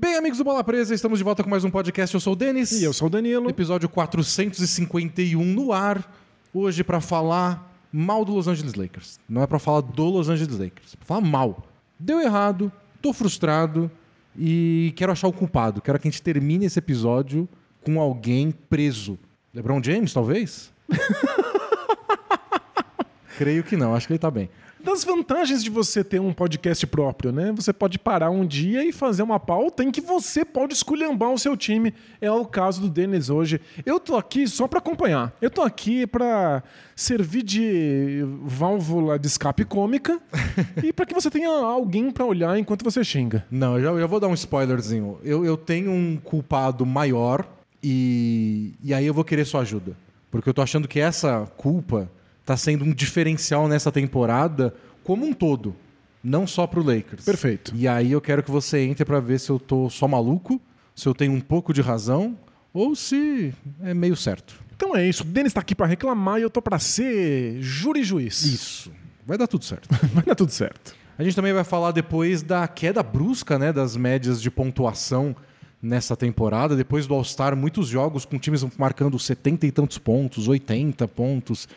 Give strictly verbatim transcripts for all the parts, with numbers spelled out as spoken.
Bem, amigos do Bola Presa, estamos de volta com mais um podcast. Eu sou o Denis. E eu sou o Danilo. Episódio quatrocentos e cinquenta e um no ar. Hoje para falar mal do Los Angeles Lakers. Não é para falar do Los Angeles Lakers. É pra falar mal. Deu errado, tô frustrado e quero achar o culpado. Quero que a gente termine esse episódio com alguém preso. LeBron James, talvez? Creio que não, acho que ele tá bem. Das vantagens de você ter um podcast próprio, né? Você pode parar um dia e fazer uma pauta em que você pode esculhambar o seu time. É o caso do Denis hoje. Eu tô aqui só pra acompanhar. Eu tô aqui pra servir de válvula de escape cômica e pra que você tenha alguém pra olhar enquanto você xinga. Não, eu já, eu já vou dar um spoilerzinho. Eu, eu tenho um culpado maior e, e aí eu vou querer sua ajuda. Porque eu tô achando que essa culpa tá sendo um diferencial nessa temporada como um todo, não só pro Lakers. Perfeito. E aí eu quero que você entre pra ver se eu tô só maluco, se eu tenho um pouco de razão ou se é meio certo. Então é isso, o Denis tá aqui pra reclamar e eu tô pra ser júri e juiz. Isso, vai dar tudo certo. Vai dar tudo certo. A gente também vai falar depois da queda brusca, né, das médias de pontuação nessa temporada. Depois do All-Star, muitos jogos com times marcando setenta e tantos pontos, oitenta pontos.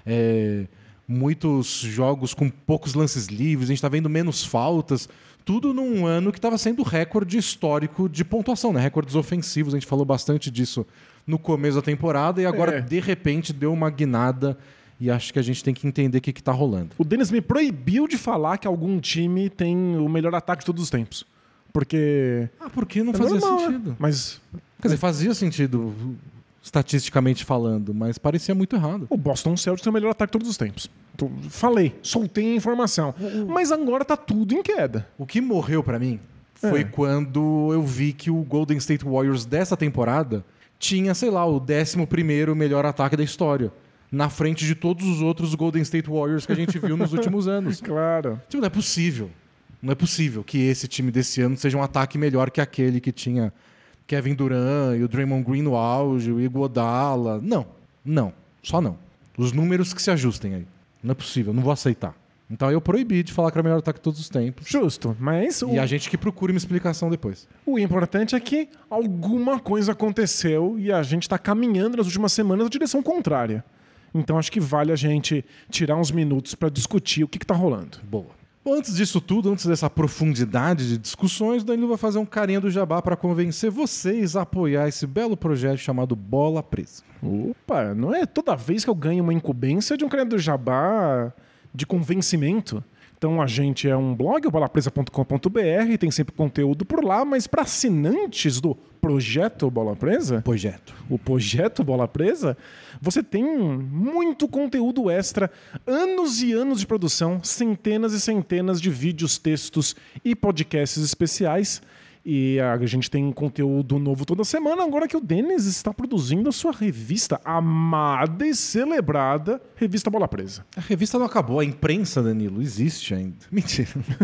É, muitos jogos com poucos lances livres, a gente está vendo menos faltas, tudo num ano que estava sendo recorde histórico de pontuação, né? Recordes ofensivos, a gente falou bastante disso no começo da temporada e agora é. de repente deu uma guinada e acho que a gente tem que entender o que está rolando. O Denis me proibiu de falar que algum time tem o melhor ataque de todos os tempos, porque... Ah, porque não é fazia normal, sentido. Né? Mas... Quer dizer, fazia sentido estatisticamente falando, mas parecia muito errado. O Boston Celtics é o melhor ataque de todos os tempos. Então, falei, soltei a informação. Mas agora tá tudo em queda. O que morreu pra mim foi É. quando eu vi que o Golden State Warriors dessa temporada tinha, sei lá, o décimo primeiro melhor ataque da história. Na frente de todos os outros Golden State Warriors que a gente viu nos últimos anos. Claro. Tipo, não é possível. Não é possível que esse time desse ano seja um ataque melhor que aquele que tinha Kevin Durant e o Draymond Green no auge, o Iguodala. Não, não, só não. Os números que se ajustem aí. Não é possível, não vou aceitar. Então eu proibi de falar que era o melhor ataque de todos os tempos. Justo, mas... E o... a gente que procure uma explicação depois. O importante é que alguma coisa aconteceu e a gente tá caminhando nas últimas semanas na direção contrária. Então acho que vale a gente tirar uns minutos para discutir o que, que tá rolando. Boa. Bom, antes disso tudo, antes dessa profundidade de discussões, o Danilo vai fazer um carinha do jabá para convencer vocês a apoiar esse belo projeto chamado Bola Presa. Opa, não é toda vez que eu ganho uma incumbência de um carinha do jabá de convencimento. Então a gente é um blog, o bola presa ponto com ponto b r, tem sempre conteúdo por lá, mas para assinantes do Projeto Bola Presa, Projeto. o Projeto Bola Presa, você tem muito conteúdo extra, anos e anos de produção, centenas e centenas de vídeos, textos e podcasts especiais. E a gente tem conteúdo novo toda semana, agora que o Denis está produzindo a sua revista amada e celebrada, Revista Bola Presa. A revista não acabou, a imprensa, Danilo, existe ainda. Mentira.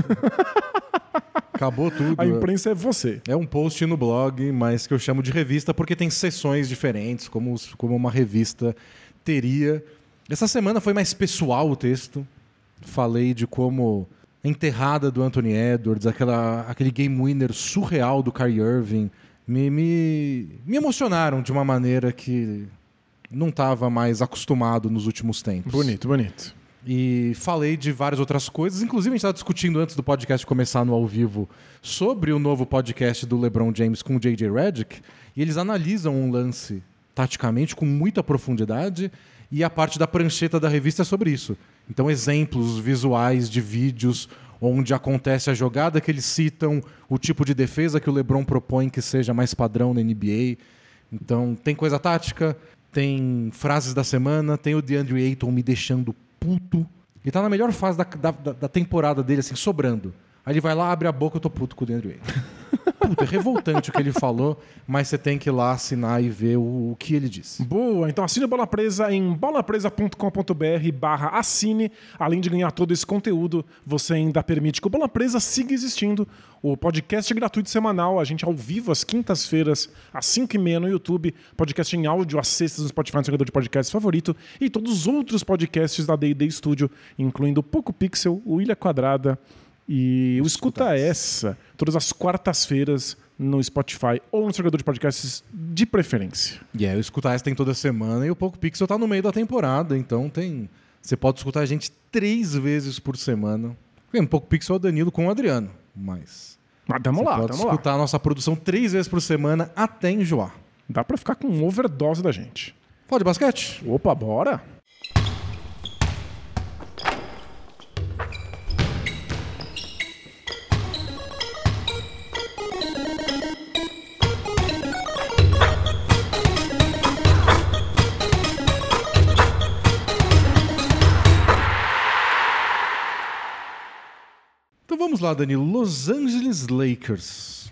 Acabou tudo. A imprensa é você. É um post no blog, mas que eu chamo de revista porque tem seções diferentes, como, como uma revista teria. Essa semana foi mais pessoal o texto. Falei de como a enterrada do Anthony Edwards, aquela, aquele game winner surreal do Kyrie Irving, me, me, me emocionaram de uma maneira que não estava mais acostumado nos últimos tempos. Bonito, bonito. E falei de várias outras coisas. Inclusive, a gente estava discutindo antes do podcast começar no ao vivo sobre o novo podcast do LeBron James com o J J Redick. E eles analisam um lance taticamente com muita profundidade e a parte da prancheta da revista é sobre isso. Então, exemplos visuais de vídeos onde acontece a jogada que eles citam, o tipo de defesa que o LeBron propõe que seja mais padrão na N B A. Então, tem coisa tática, tem frases da semana, tem o DeAndre Ayton me deixando puto. Ele tá na melhor fase da, da, da temporada dele, assim, sobrando. Aí ele vai lá, abre a boca, eu tô puto com o DeAndre Ayton. Puta, é revoltante o que ele falou, mas você tem que ir lá assinar e ver o, o que ele disse. Boa, então assine o Bola Presa em bola presa ponto com ponto b r barra assine. Além de ganhar todo esse conteúdo, você ainda permite que o Bola Presa siga existindo. O podcast é gratuito semanal, a gente ao vivo às quintas-feiras, às cinco e meia no YouTube, podcast em áudio às sextas no Spotify, no jogador de podcast favorito, e todos os outros podcasts da D e D Studio, incluindo o Poco Pixel, o Ilha Quadrada e o Escuta Essa, todas as quartas-feiras no Spotify ou no servidor de podcasts de preferência. E yeah, o Escuta Essa tem toda semana e o Poco Pixel tá no meio da temporada, então tem... Você pode escutar a gente três vezes por semana. Um Poco Pixel é o Danilo com o Adriano, mas... Mas tamo você lá, pode tamo escutar lá. a nossa produção três vezes por semana até enjoar. Dá pra ficar com overdose da gente. Fala de basquete? Opa, bora! Então vamos lá, Danilo. Los Angeles Lakers.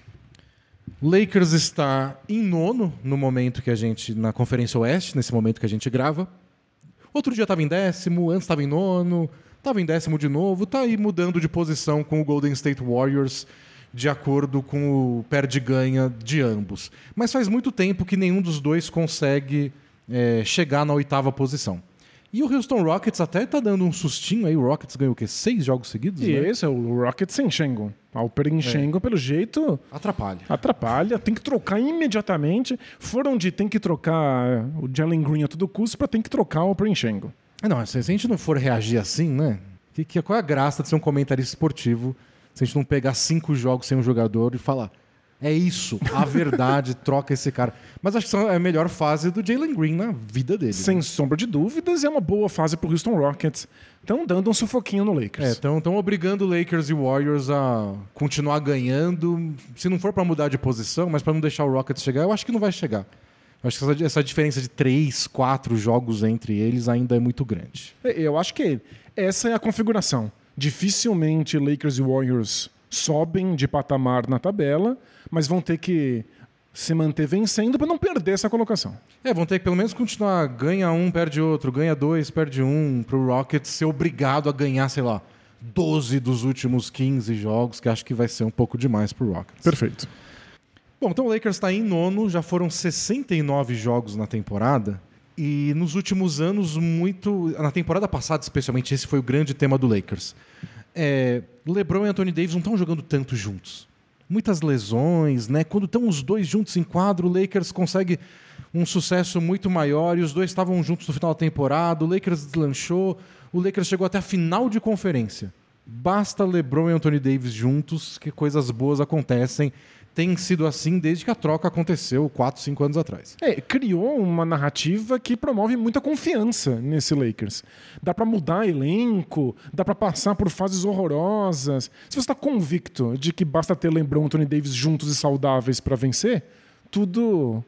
Lakers está em nono no momento que a gente... Na Conferência Oeste, nesse momento que a gente grava. Outro dia estava em décimo, antes estava em nono, estava em décimo de novo. Está aí mudando de posição com o Golden State Warriors, de acordo com o perde-ganha de ambos. Mas faz muito tempo que nenhum dos dois consegue é, chegar na oitava posição. E o Houston Rockets até tá dando um sustinho aí. O Rockets ganhou o quê? Seis jogos seguidos? E né? esse é o Rockets sem Schengen. O Perenchengo, é. pelo jeito... Atrapalha. Atrapalha. Tem que trocar imediatamente. Foram de tem que trocar o Jalen Green a todo custo para tem que trocar o Perenchengo. Não, se a gente não for reagir assim, né? Que, que, qual é a graça de ser um comentarista esportivo se a gente não pegar cinco jogos sem um jogador e falar... É isso, a verdade, troca esse cara. Mas acho que é a melhor fase do Jalen Green na vida dele. Sem né? sombra de dúvidas, é uma boa fase pro Houston Rockets. Estão dando um sufoquinho no Lakers. É, estão obrigando o Lakers e Warriors a continuar ganhando. Se não for para mudar de posição, mas para não deixar o Rockets chegar, eu acho que não vai chegar. Eu acho que essa, essa diferença de três, quatro jogos entre eles ainda é muito grande. Eu acho que essa é a configuração. Dificilmente Lakers e Warriors sobem de patamar na tabela, mas vão ter que se manter vencendo para não perder essa colocação. É, vão ter que pelo menos continuar, ganha um, perde outro, ganha dois, perde um, para o Rockets ser obrigado a ganhar, sei lá, doze dos últimos quinze jogos, que acho que vai ser um pouco demais para o Rockets. Perfeito. Bom, então o Lakers está em nono, já foram sessenta e nove jogos na temporada, e nos últimos anos, muito... Na temporada passada, especialmente, esse foi o grande tema do Lakers. É, LeBron e Anthony Davis não estão jogando tanto juntos. Muitas lesões, né? Quando estão os dois juntos em quadro, o Lakers consegue um sucesso muito maior e os dois estavam juntos no final da temporada, o Lakers deslanchou, o Lakers chegou até a final de conferência. Basta LeBron e Anthony Davis juntos que coisas boas acontecem. Tem sido assim desde que a troca aconteceu quatro, cinco anos atrás. É, criou uma narrativa que promove muita confiança nesse Lakers. Dá pra mudar elenco, dá pra passar por fases horrorosas. Se você está convicto de que basta ter LeBron e Anthony Davis juntos e saudáveis pra vencer, tudo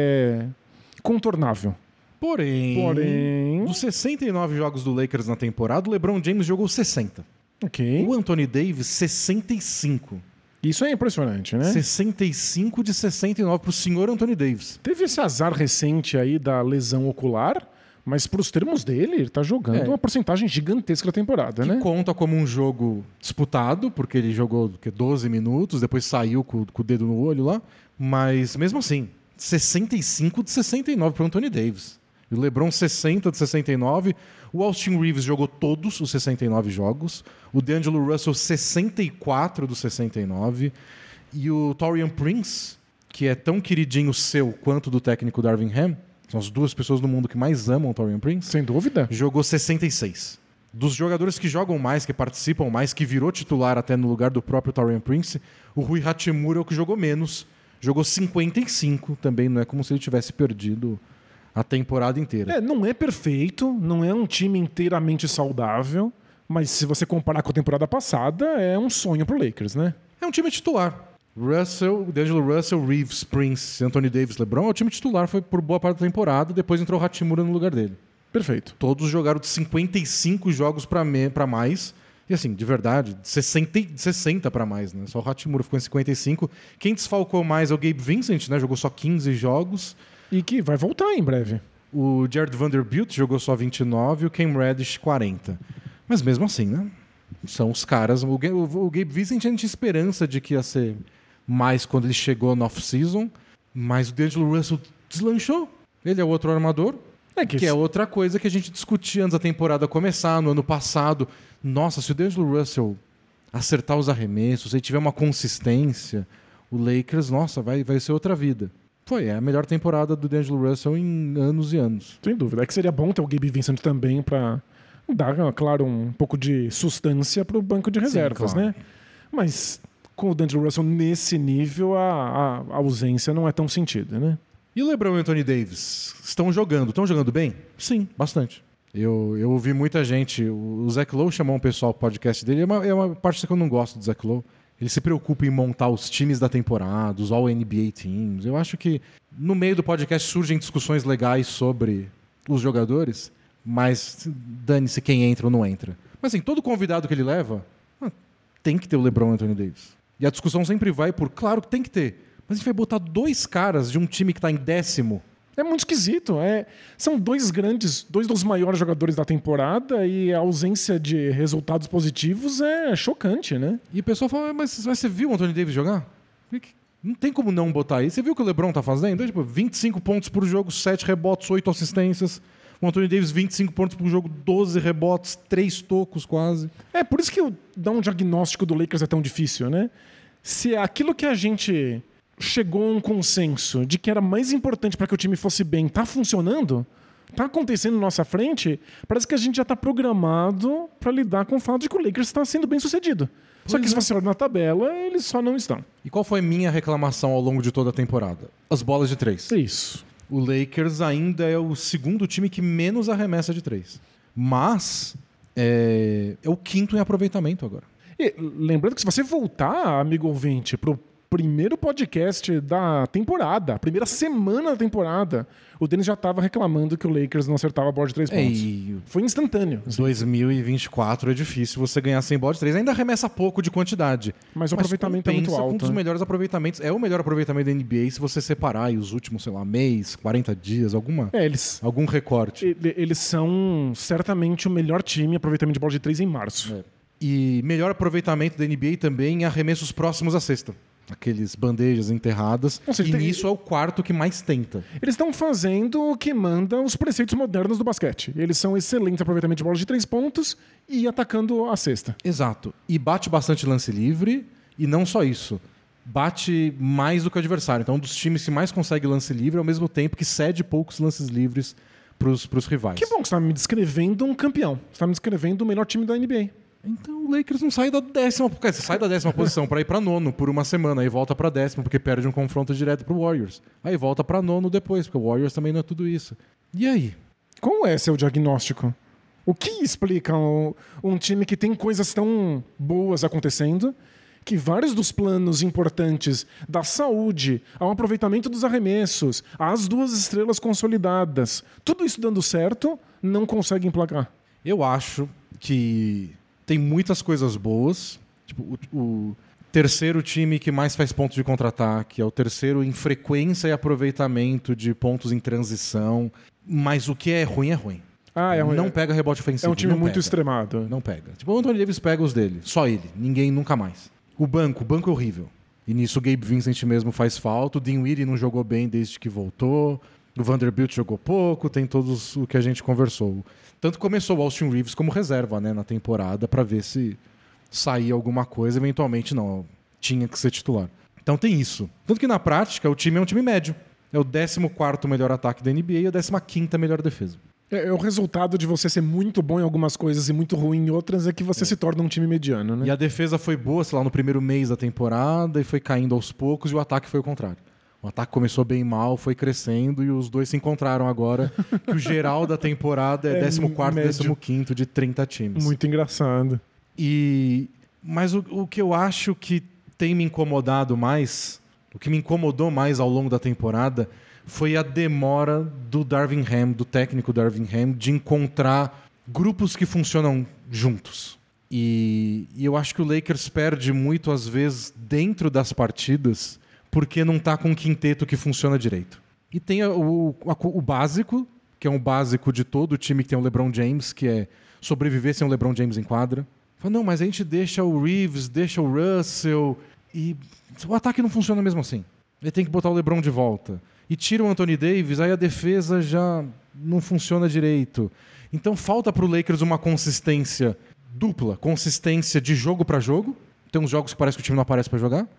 é contornável. Porém, Porém, dos sessenta e nove jogos do Lakers na temporada, o LeBron James jogou sessenta. Ok. O Anthony Davis, sessenta e cinco. Isso é impressionante, né? sessenta e cinco de sessenta e nove para o senhor Anthony Davis. Teve esse azar recente aí da lesão ocular, mas para os termos dele, ele está jogando É. uma porcentagem gigantesca da temporada, Que né? conta como um jogo disputado, porque ele jogou que, doze minutos, depois saiu com, com o dedo no olho lá. Mas mesmo assim, sessenta e cinco de sessenta e nove para o Anthony Davis. E o LeBron sessenta de sessenta e nove. O Austin Reeves jogou todos os sessenta e nove jogos. O D'Angelo Russell, sessenta e quatro dos sessenta e nove. E o Taurean Prince, que é tão queridinho seu quanto do técnico Darvin Ham, são as duas pessoas no mundo que mais amam o Taurean Prince, Sem dúvida. jogou sessenta e seis. Dos jogadores que jogam mais, que participam mais, que virou titular até no lugar do próprio Taurean Prince, o Rui Hachimura é o que jogou menos. Jogou cinquenta e cinco também, não é como se ele tivesse perdido a temporada inteira. É, não é perfeito, não é um time inteiramente saudável, mas se você comparar com a temporada passada, é um sonho pro Lakers, né? É um time titular. Russell, D'Angelo Russell, Reeves, Prince, Anthony Davis, LeBron, é o time titular, foi por boa parte da temporada, depois entrou o Hachimura no lugar dele. Perfeito. Todos jogaram de cinquenta e cinco jogos para mais, e assim, de verdade, de sessenta, sessenta para mais, né? Só o Hachimura ficou em cinquenta e cinco. Quem desfalcou mais é o Gabe Vincent, né? Jogou só quinze jogos. E que vai voltar em breve. O Jared Vanderbilt jogou só vinte e nove e o Cam Reddish quarenta. Mas mesmo assim, né? São os caras. O, Ga- o Gabe Vincent a gente tinha esperança de que ia ser mais quando ele chegou no off-season, mas o D'Angelo Russell deslanchou. Ele é outro armador, É que, que é outra coisa que a gente discutia antes da temporada começar, no ano passado. Nossa, se o D'Angelo Russell acertar os arremessos, se ele tiver uma consistência, o Lakers, nossa, vai, vai ser outra vida. Foi, é a melhor temporada do D'Angelo Russell em anos e anos. Sem dúvida. É que seria bom ter o Gabe Vincent também pra dar, claro, um pouco de sustância pro banco de reservas, Sim, claro. né? Mas com o D'Angelo Russell nesse nível, a, a ausência não é tão sentida, né? E o LeBron e o Anthony Davis estão jogando? Estão jogando bem? Sim, bastante. Eu, eu ouvi muita gente... O Zach Lowe chamou um pessoal pro podcast dele. É uma, é uma parte que eu não gosto do Zach Lowe. Ele se preocupa em montar os times da temporada, os All N B A Teams. Eu acho que no meio do podcast surgem discussões legais sobre os jogadores, mas dane-se quem entra ou não entra. Mas assim, todo convidado que ele leva, ah, tem que ter o LeBron e o Anthony Davis. E a discussão sempre vai por, claro que tem que ter, mas a gente vai botar dois caras de um time que está em décimo. É muito esquisito. É, são dois grandes, dois dos maiores jogadores da temporada e a ausência de resultados positivos é chocante, né? E o pessoal fala, mas você viu o Anthony Davis jogar? Não tem como não botar aí. Você viu o que o LeBron tá fazendo? Tipo, vinte e cinco pontos por jogo, sete rebotes, oito assistências. O Anthony Davis, vinte e cinco pontos por jogo, doze rebotes, três tocos quase. É, por isso que eu, dar um diagnóstico do Lakers é tão difícil, né? Se aquilo que a gente... chegou a um consenso de que era mais importante para que o time fosse bem, tá funcionando, tá acontecendo na nossa frente, parece que a gente já tá programado para lidar com o fato de que o Lakers está sendo bem sucedido. Pois só que é. Se você olhar na tabela, eles só não estão. E qual foi a minha reclamação ao longo de toda a temporada? As bolas de três. Isso. O Lakers ainda é o segundo time que menos arremessa de três. Mas é, é o quinto em aproveitamento agora. E lembrando que se você voltar, amigo ouvinte, pro primeiro podcast da temporada, a primeira semana da temporada, o Dennis já estava reclamando que o Lakers não acertava a bola de três pontos. E... Foi instantâneo. dois mil e vinte e quatro é difícil você ganhar sem bola de três. Ainda arremessa pouco de quantidade. Mas o aproveitamento é muito alto. Um dos né? melhores aproveitamentos. É o melhor aproveitamento da N B A se você separar aí os últimos, sei lá, mês, quarenta dias, alguma, é, eles, algum recorte. Eles são certamente o melhor time em aproveitamento de bola de três em março. É. E melhor aproveitamento da N B A também em arremessos próximos à cesta. Aqueles bandejas enterradas. Seja, e tem... nisso é o quarto que mais tenta. Eles estão fazendo o que manda os preceitos modernos do basquete. Eles são excelentes em aproveitamento de bola de três pontos e atacando a cesta. Exato. E bate bastante lance livre. E não só isso. Bate mais do que o adversário. Então, um dos times que mais consegue lance livre ao mesmo tempo que cede poucos lances livres para os rivais. Que bom que você está me descrevendo um campeão. Você está me descrevendo o melhor time da N B A. Então o Lakers não sai da décima, porque você sai da décima posição para ir para nono por uma semana, aí volta para décima porque perde um confronto direto pro Warriors. Aí volta para nono depois, porque o Warriors também não é tudo isso. E aí? Qual é seu diagnóstico? O que explica um, um time que tem coisas tão boas acontecendo, que vários dos planos importantes da saúde, ao aproveitamento dos arremessos, às duas estrelas consolidadas, tudo isso dando certo, não consegue emplacar? Eu acho que tem muitas coisas boas. Tipo, o, o terceiro time que mais faz pontos de contra-ataque, é o terceiro em frequência e aproveitamento de pontos em transição. Mas o que é ruim é ruim. Ah, é um, não pega rebote ofensivo. É um time não muito pega. extremado. Não pega. Tipo, o Anthony Davis pega os dele. Só ele. Ninguém nunca mais. O banco. O banco é horrível. E nisso o Gabe Vincent mesmo faz falta. O Dinwiddie não jogou bem desde que voltou. O Vanderbilt jogou pouco. Tem todos o que a gente conversou. Tanto começou o Austin Reeves como reserva, né, na temporada para ver se saía alguma coisa. Eventualmente não, tinha que ser titular. Então tem isso. Tanto que na prática o time é um time médio. É o décimo quarto melhor ataque da N B A e a décima quinta melhor defesa. É, é o resultado de você ser muito bom em algumas coisas e muito ruim em outras é que você é. se torna um time mediano, né? E a defesa foi boa, sei lá, no primeiro mês da temporada e foi caindo aos poucos e o ataque foi o contrário. O ataque começou bem mal, foi crescendo e os dois se encontraram agora. Que o geral da temporada é, é décimo quarto e décimo quinto de trinta times. Muito engraçado. E... Mas o, o que eu acho que tem me incomodado mais, o que me incomodou mais ao longo da temporada, foi a demora do Darvin Ham, do técnico Darvin Ham, de encontrar grupos que funcionam juntos. E, e eu acho que o Lakers perde muito, às vezes, dentro das partidas, porque não está com um quinteto que funciona direito. E tem o, o, o básico, que é um básico de todo time que tem o LeBron James, que é sobreviver sem o LeBron James em quadra. Fala, não, mas a gente deixa o Reeves, deixa o Russell, e o ataque não funciona mesmo assim. Ele tem que botar o LeBron de volta. E tira o Anthony Davis, aí a defesa já não funciona direito. Então falta para o Lakers uma consistência dupla, consistência de jogo para jogo. Tem uns jogos que parece que o time não aparece para jogar.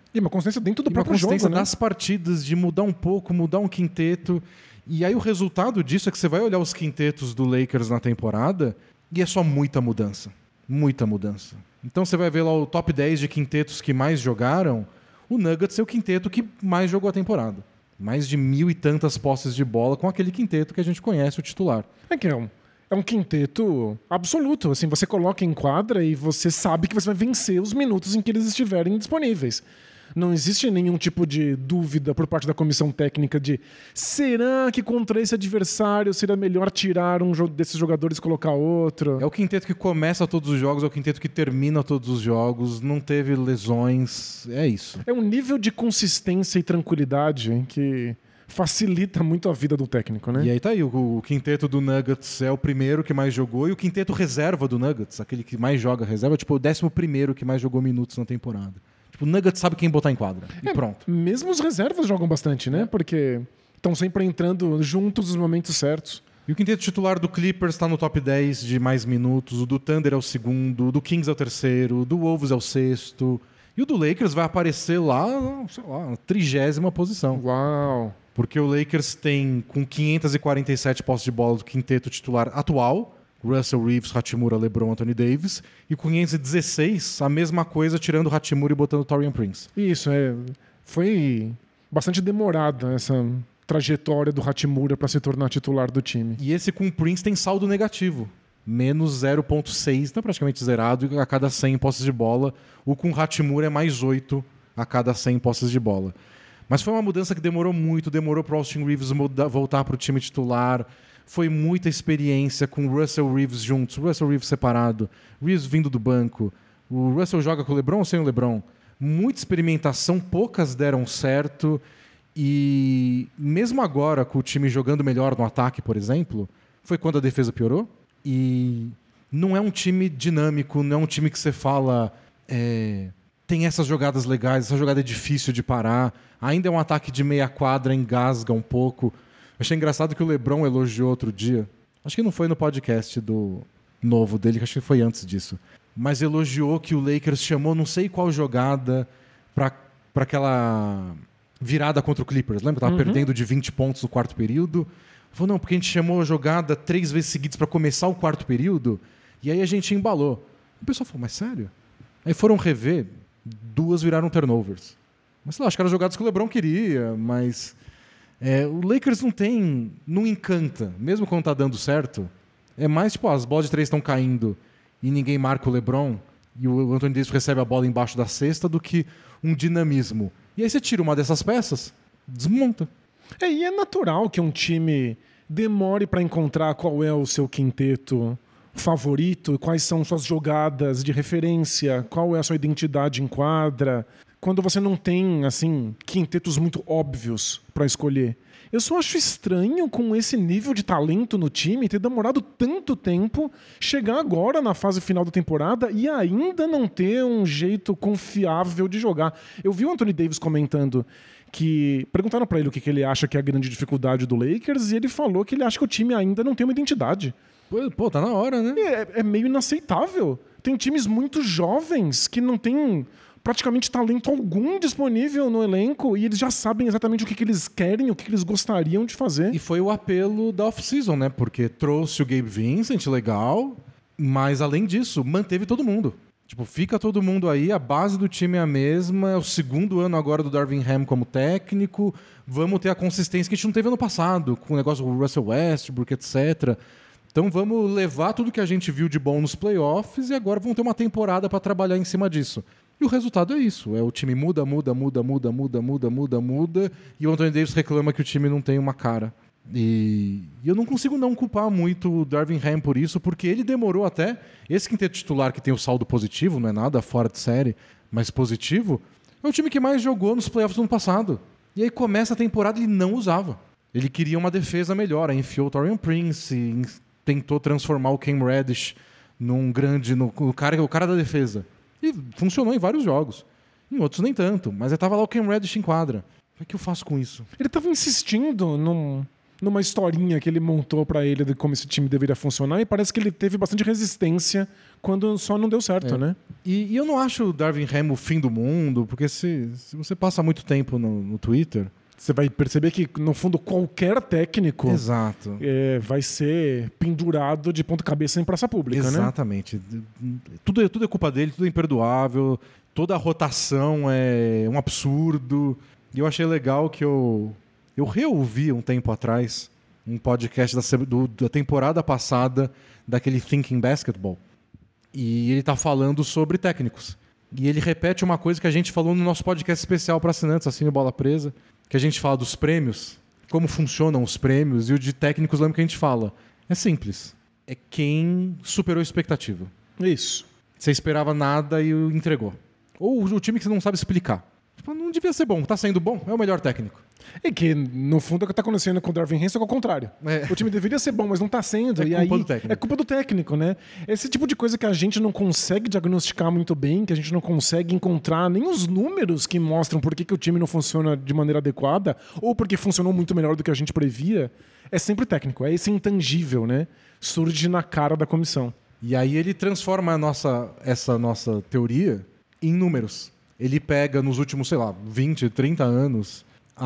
E uma consistência dentro do e próprio uma consistência jogo, né? das partidas, de mudar um pouco, mudar um quinteto. E aí o resultado disso é que você vai olhar os quintetos do Lakers na temporada e é só muita mudança. Muita mudança. Então você vai ver lá o top dez de quintetos que mais jogaram, o Nuggets é o quinteto que mais jogou a temporada. Mais de mil e tantas posses de bola com aquele quinteto que a gente conhece, o titular. É que é um, é um quinteto absoluto. Assim, você coloca em quadra e você sabe que você vai vencer os minutos em que eles estiverem disponíveis. Não existe nenhum tipo de dúvida por parte da comissão técnica de será que contra esse adversário seria melhor tirar um desses jogadores e colocar outro? É o quinteto que começa todos os jogos, é o quinteto que termina todos os jogos, não teve lesões, é isso. É um nível de consistência e tranquilidade que facilita muito a vida do técnico, né? E aí tá aí, o, o quinteto do Nuggets é o primeiro que mais jogou e o quinteto reserva do Nuggets, aquele que mais joga reserva, é tipo o décimo primeiro que mais jogou minutos na temporada. Tipo, o Nuggets sabe quem botar em quadra. E é, pronto. Mesmo os reservas jogam bastante, né? Porque estão sempre entrando juntos nos momentos certos. E o quinteto titular do Clippers está no top dez de mais minutos, o do Thunder é o segundo, o do Kings é o terceiro, o do Wolves é o sexto. E o do Lakers vai aparecer lá, sei lá, na trigésima posição. Uau! Porque o Lakers tem, com quinhentas e quarenta e sete posses de bola do quinteto titular atual, Russell, Reeves, Hachimura, LeBron, Anthony Davis, e com quinhentos e dezesseis, a mesma coisa, tirando o Hachimura e botando o Taurean Prince. Isso, é. Foi bastante demorada essa trajetória do Hachimura para se tornar titular do time. E esse com o Prince tem saldo negativo. Menos zero vírgula seis, então praticamente zerado a cada cem posses de bola. O com o Hachimura é mais oito a cada cem posses de bola. Mas foi uma mudança que demorou muito, demorou para o Austin Reeves mudar, voltar para o time titular. Foi muita experiência com o Russell Reeves juntos, Russell Reeves separado, Reeves vindo do banco. O Russell joga com o LeBron ou sem o LeBron? Muita experimentação, poucas deram certo. E mesmo agora, com o time jogando melhor no ataque, por exemplo, foi quando a defesa piorou. E não é um time dinâmico, não é um time que você fala... É, tem essas jogadas legais, essa jogada é difícil de parar. Ainda é um ataque de meia quadra, engasga um pouco. Achei engraçado que o LeBron elogiou outro dia. Acho que não foi no podcast do novo dele, acho que foi antes disso. Mas elogiou que o Lakers chamou não sei qual jogada para aquela virada contra o Clippers. Lembra? Tava uhum. perdendo de vinte pontos no quarto período. Falou, não, porque a gente chamou a jogada três vezes seguidas para começar o quarto período e aí a gente embalou. O pessoal falou, mas sério? Aí foram rever, duas viraram turnovers. Mas sei lá, acho que eram jogadas que o LeBron queria, mas... É, o Lakers não tem... Não encanta, mesmo quando tá dando certo. É mais tipo, ó, as bolas de três estão caindo e ninguém marca o LeBron e o Anthony Davis recebe a bola embaixo da cesta do que um dinamismo. E aí você tira uma dessas peças, desmonta. É, e é natural que um time demore para encontrar qual é o seu quinteto favorito, quais são suas jogadas de referência, qual é a sua identidade em quadra, quando você não tem, assim, quintetos muito óbvios para escolher. Eu só acho estranho, com esse nível de talento no time, ter demorado tanto tempo chegar agora na fase final da temporada e ainda não ter um jeito confiável de jogar. Eu vi o Anthony Davis comentando que... Perguntaram para ele o que ele acha que é a grande dificuldade do Lakers e ele falou que ele acha que o time ainda não tem uma identidade. Pô, tá na hora, né? É, é meio inaceitável. Tem times muito jovens que não têm... praticamente talento algum disponível no elenco e eles já sabem exatamente o que, que eles querem, o que, que eles gostariam de fazer. E foi o apelo da off-season, né? Porque trouxe o Gabe Vincent, legal, mas além disso, manteve todo mundo. Tipo, fica todo mundo aí, a base do time é a mesma, é o segundo ano agora do Darvin Ham como técnico, vamos ter a consistência que a gente não teve ano passado, com o negócio do Russell Westbrook, etcétera. Então vamos levar tudo que a gente viu de bom nos playoffs e agora vamos ter uma temporada para trabalhar em cima disso. E o resultado é isso. É o time muda, muda, muda, muda, muda, muda, muda, muda. E o Anthony Davis reclama que o time não tem uma cara. E, e eu não consigo não culpar muito o Darvin Ham por isso, porque ele demorou até... Esse quinteto titular que tem o saldo positivo, não é nada fora de série, mas positivo, é o time que mais jogou nos playoffs do ano passado. E aí começa a temporada e ele não usava. Ele queria uma defesa melhor. Aí enfiou o Taurean Prince, tentou transformar o Cam Reddish num grande... No, o, cara, o cara da defesa. E funcionou em vários jogos. Em outros nem tanto. Mas estava lá o Cam Reddish em quadra. O que eu faço com isso? Ele estava insistindo num, numa historinha que ele montou pra ele de como esse time deveria funcionar, e parece que ele teve bastante resistência quando só não deu certo, É. né? E, e eu não acho o Darvin Ham o fim do mundo, porque se, se você passa muito tempo no, no Twitter... Você vai perceber que, no fundo, qualquer técnico Exato. é, vai ser pendurado de ponta cabeça em praça pública, né? Exatamente. Tudo é, tudo é culpa dele, tudo é imperdoável, toda a rotação é um absurdo. E eu achei legal que eu, eu reouvi um tempo atrás um podcast da, se- do- da temporada passada daquele Thinking Basketball. E ele tá falando sobre técnicos. E ele repete uma coisa que a gente falou no nosso podcast especial para assinantes, assim, no Bola Presa, que a gente fala dos prêmios, como funcionam os prêmios, e o de técnicos, lembra que a gente fala. É simples. É quem superou a expectativa. Isso. Você esperava nada e o entregou. Ou o time que você não sabe explicar. Tipo, não devia ser bom. Tá sendo bom, é o melhor técnico. E que, no fundo, é o que tá acontecendo com o Darvin Ham, só que ao contrário. É. O time deveria ser bom, mas não tá sendo. É e culpa aí, do técnico. É culpa do técnico, né? Esse tipo de coisa que a gente não consegue diagnosticar muito bem, que a gente não consegue encontrar nem os números que mostram por que, que o time não funciona de maneira adequada, ou porque funcionou muito melhor do que a gente previa, é sempre técnico. É esse intangível, né? Surge na cara da comissão. E aí ele transforma a nossa, essa nossa teoria em números. Ele pega nos últimos, sei lá, vinte, trinta anos,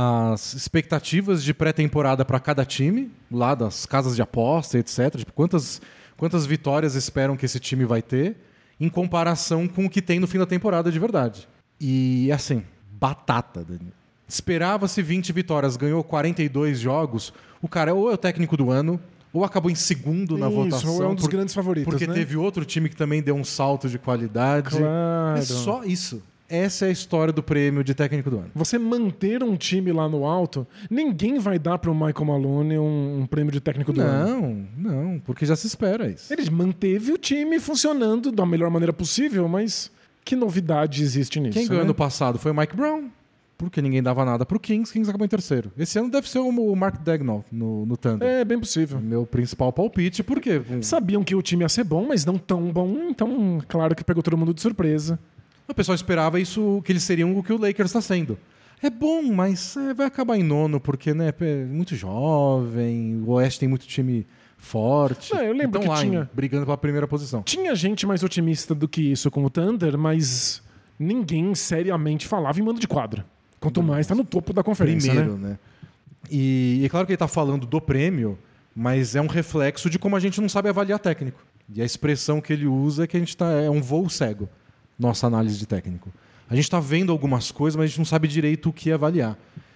as expectativas de pré-temporada para cada time, lá das casas de aposta, etcétera. Tipo, quantas, quantas vitórias esperam que esse time vai ter, em comparação com o que tem no fim da temporada de verdade. E assim, batata, Dani. Esperava-se vinte vitórias, ganhou quarenta e dois jogos. O cara ou é o técnico do ano, ou acabou em segundo na Isso, votação. ou é um dos por- grandes favoritos, Porque né? teve outro time que também deu um salto de qualidade. Claro. É só isso. Essa é a história do prêmio de técnico do ano. Você manter um time lá no alto, ninguém vai dar pro Michael Maloney um, um prêmio de técnico do ano. Não, não, porque já se espera isso. Ele manteve o time funcionando da melhor maneira possível, mas que novidade existe nisso? Quem ganhou né? no passado foi o Mike Brown, porque ninguém dava nada pro Kings, Kings acabou em terceiro. Esse ano deve ser o Mark Daigneault no, no Thunder. É bem possível. Meu principal palpite, porque Sabiam que o time ia ser bom, mas não tão bom, então claro que pegou todo mundo de surpresa. o pessoal esperava isso, que eles seriam o que o Lakers está sendo. É bom, mas é, vai acabar em nono, porque né, é muito jovem, o Oeste tem muito time forte. Não, eu lembro Então que lá, tinha- em- brigando pela primeira posição. Tinha gente mais otimista do que isso com o Thunder, mas ninguém seriamente falava em mando de quadra. Quanto mais tá no topo da conferência, Primeiro, né? né? E é claro que ele está falando do prêmio, mas é um reflexo de como a gente não sabe avaliar técnico. E a expressão que ele usa é que a gente tá, é um voo cego, nossa análise de técnico. A gente está vendo algumas coisas, mas a gente não sabe direito o que avaliar.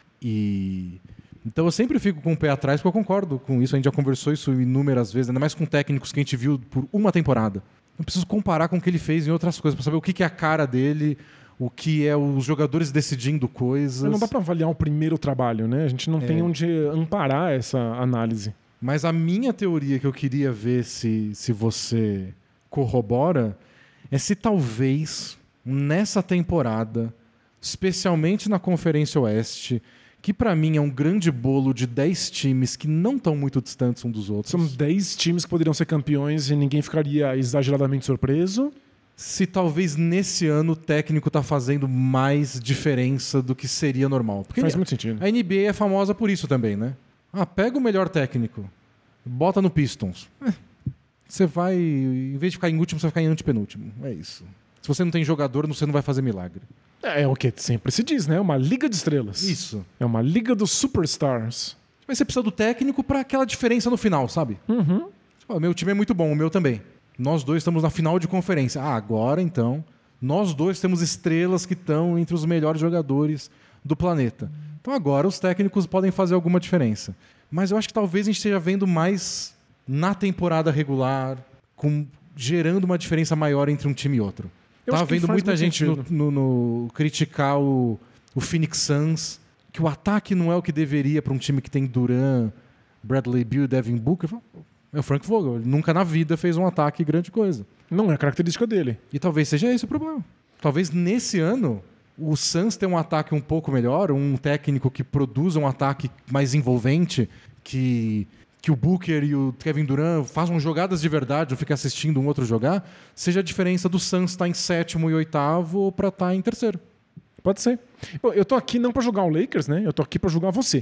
E então eu sempre fico com o pé atrás, porque eu concordo com isso. A gente já conversou isso inúmeras vezes, ainda mais com técnicos que a gente viu por uma temporada. Eu preciso comparar com o que ele fez em outras coisas, para saber o que que é a cara dele, o que é os jogadores decidindo coisas. Não dá pra avaliar o primeiro trabalho, né? A gente não É. tem onde amparar essa análise. Mas a minha teoria que eu queria ver se, se você corrobora é se talvez nessa temporada, especialmente na Conferência Oeste, que pra mim é um grande bolo de dez times que não estão muito distantes um dos outros. São dez times que poderiam ser campeões e ninguém ficaria exageradamente surpreso. Se talvez nesse ano o técnico tá fazendo mais diferença do que seria normal. Porque Faz muito sentido. a N B A é famosa por isso também, né? Ah, pega o melhor técnico, bota no Pistons. É, Você vai, em vez de ficar em último, você vai ficar em antepenúltimo. É isso. Se você não tem jogador, você não vai fazer milagre. É, é o que sempre se diz, né? Uma liga de estrelas. Isso. É uma liga dos superstars. Mas você precisa do técnico pra aquela diferença no final, sabe? Uhum. Tipo, meu time é muito bom, o meu também. Nós dois estamos na final de conferência. Ah, agora então, nós dois temos estrelas que estão entre os melhores jogadores do planeta. Então agora os técnicos podem fazer alguma diferença. Mas eu acho que talvez a gente esteja vendo mais na temporada regular, com, gerando uma diferença maior entre um time e outro. Eu Tava acho que vendo faz muita muito gente no, sentido. no- no criticar o, o Phoenix Suns, que o ataque não é o que deveria para um time que tem Durant, Bradley Beal e Devin Booker. É o Frank Vogel. Ele nunca na vida fez um ataque grande coisa. Não é característica dele. E talvez seja esse o problema. Talvez nesse ano o Suns tenha um ataque um pouco melhor, um técnico que produza um ataque mais envolvente, que, que o Booker e o Kevin Durant façam jogadas de verdade ou fiquem assistindo um outro jogar, seja a diferença do Suns estar em sétimo e oitavo para estar em terceiro. Pode ser. Bom, eu tô aqui não pra julgar o Lakers, né? Eu tô aqui pra julgar você.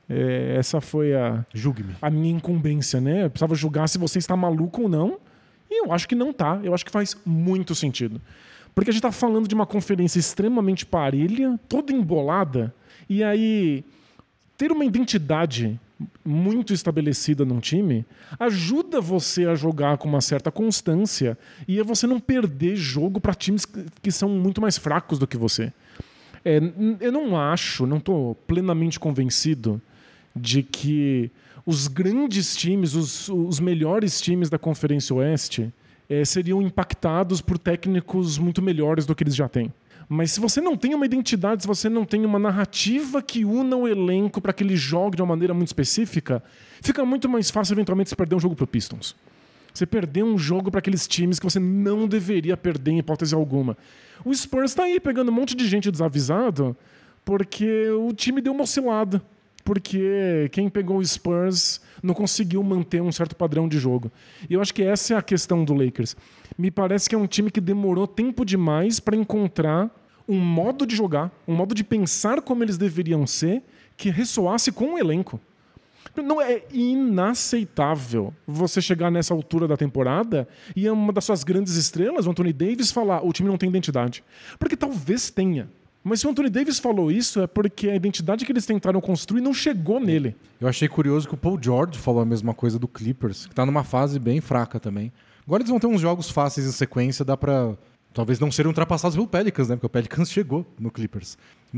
É, essa foi a, Julgue-me. a minha incumbência, né? Eu precisava julgar se você está maluco ou não. E eu acho que não tá. Eu acho que faz muito sentido. Porque a gente tá falando de uma conferência extremamente parelha, toda embolada. E aí, ter uma identidade muito estabelecida num time ajuda você a jogar com uma certa constância e a você não perder jogo para times que são muito mais fracos do que você. É, eu não acho, não estou plenamente convencido de que os grandes times, os, os melhores times da Conferência Oeste é, seriam impactados por técnicos muito melhores do que eles já têm. Mas se você não tem uma identidade, se você não tem uma narrativa que una o elenco para que ele jogue de uma maneira muito específica, fica muito mais fácil eventualmente você perder um jogo para o Pistons. Você perder um jogo para aqueles times que você não deveria perder em hipótese alguma. O Spurs está aí pegando um monte de gente desavisado porque o time deu uma oscilada. Porque quem pegou o Spurs não conseguiu manter um certo padrão de jogo. E eu acho que essa é a questão do Lakers. Me parece que é um time que demorou tempo demais para encontrar um modo de jogar, um modo de pensar como eles deveriam ser, que ressoasse com o elenco. Não é inaceitável você chegar nessa altura da temporada e uma das suas grandes estrelas, o Anthony Davis, falar o time não tem identidade. Porque talvez tenha. Mas se o Anthony Davis falou isso, é porque a identidade que eles tentaram construir não chegou nele. Eu achei curioso que o Paul George falou a mesma coisa do Clippers, que está numa fase bem fraca também. Agora eles vão ter uns jogos fáceis em sequência, dá pra talvez não serem ultrapassados pelo Pelicans, né? Porque o Pelicans chegou no Clippers.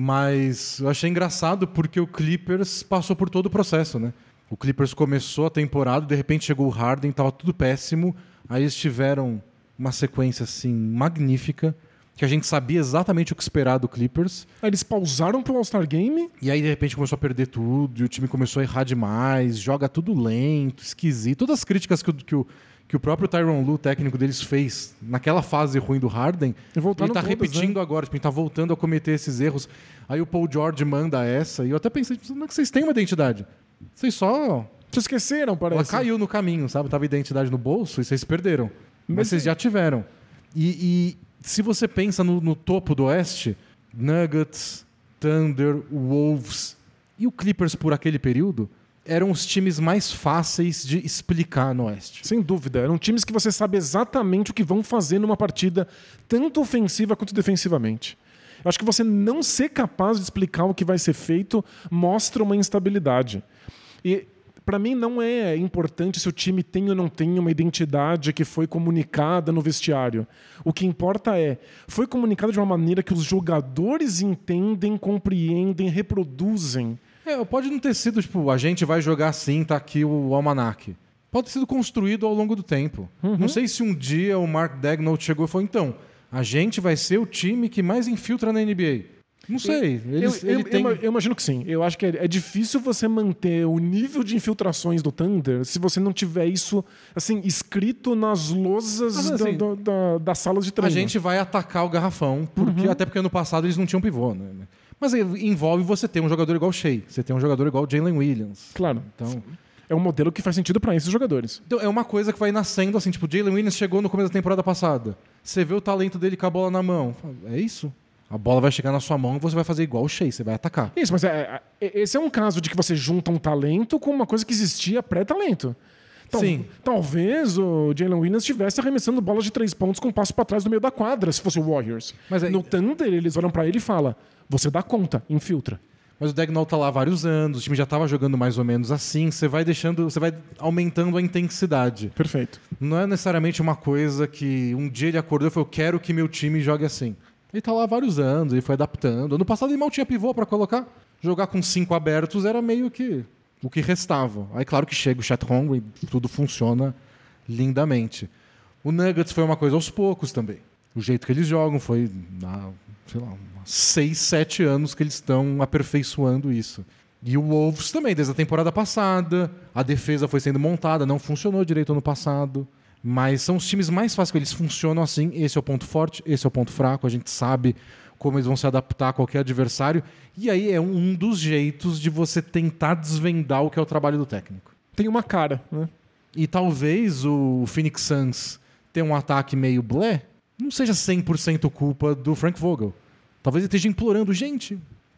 Mas eu achei engraçado porque o Clippers passou por todo o processo, né? O Clippers começou a temporada, de repente chegou o Harden, tava tudo péssimo. Aí eles tiveram uma sequência assim magnífica, que a gente sabia exatamente o que esperar do Clippers. Aí eles pausaram pro All-Star Game. E aí, de repente, começou a perder tudo, e o time começou a errar demais, joga tudo lento, esquisito. Todas as críticas que o, que o, que o próprio Tyronn Lue, técnico deles, fez naquela fase ruim do Harden, ele tá todas, repetindo, né? Agora, tipo, ele tá voltando a cometer esses erros. Aí o Paul George manda essa, e eu até pensei, não é que vocês têm uma identidade. Vocês só... Vocês esqueceram, parece. Ela caiu no caminho, sabe? Tava a identidade no bolso e vocês perderam. Mas, Mas vocês já tiveram. E... e se você pensa no, no topo do Oeste, Nuggets, Thunder, Wolves e o Clippers por aquele período, eram os times mais fáceis de explicar no Oeste. Sem dúvida. Eram times que você sabe exatamente o que vão fazer numa partida, tanto ofensiva quanto defensivamente. Eu acho que você não ser capaz de explicar o que vai ser feito mostra uma instabilidade. E... para mim não é importante se o time tem ou não tem uma identidade que foi comunicada no vestiário. O que importa é, foi comunicada de uma maneira que os jogadores entendem, compreendem, reproduzem. É, pode não ter sido, tipo, a gente vai jogar assim, tá aqui o almanaque. Pode ter sido construído ao longo do tempo. Uhum. Não sei se um dia o Mark Daigneault chegou e falou, então, a gente vai ser o time que mais infiltra na N B A. Não sei. Eles, eu, ele eu, tem... eu, eu imagino que sim. Eu acho que é, é difícil você manter o nível de infiltrações do Thunder se você não tiver isso assim, escrito nas lousas Mas, assim, da, da, das salas de treino. A gente vai atacar o garrafão, porque, uhum. até porque ano passado eles não tinham pivô. Né? Mas envolve você ter um jogador igual o Shea, você ter um jogador igual o Jalen Williams. Claro. Então... é um modelo que faz sentido para esses jogadores. Então, é uma coisa que vai nascendo assim, tipo, o Jalen Williams chegou no começo da temporada passada. Você vê o talento dele com a bola na mão. É isso? A bola vai chegar na sua mão e você vai fazer igual o Shea, você vai atacar. Isso, mas é, é, esse é um caso de que você junta um talento com uma coisa que existia pré-talento. Tal, Sim. Talvez o Jalen Williams estivesse arremessando bolas de três pontos com um passo para trás no meio da quadra, se fosse o Warriors. Mas é... No Thunder, eles olham para ele e falam, você dá conta, infiltra. Mas o Daigneault tá lá há vários anos, o time já estava jogando mais ou menos assim, você vai deixando, você vai aumentando a intensidade. Perfeito. Não é necessariamente uma coisa que um dia ele acordou e falou, eu quero que meu time jogue assim. Ele tá lá há vários anos, ele foi adaptando. Ano passado ele mal tinha pivô para colocar. Jogar com cinco abertos era meio que o que restava. Aí claro que chega o Chet Holmgren e tudo funciona lindamente. O Nuggets foi uma coisa aos poucos também. O jeito que eles jogam foi há, sei lá, seis, sete anos que eles estão aperfeiçoando isso. E o Wolves também, desde a temporada passada. A defesa foi sendo montada, não funcionou direito ano passado. Mas são os times mais fáceis, eles funcionam assim. Esse é o ponto forte, esse é o ponto fraco. A gente sabe como eles vão se adaptar a qualquer adversário. E aí é um dos jeitos de você tentar desvendar o que é o trabalho do técnico. Tem uma cara, né? E talvez o Phoenix Suns ter um ataque meio blé não seja cem por cento culpa do Frank Vogel. Talvez ele esteja implorando, gente,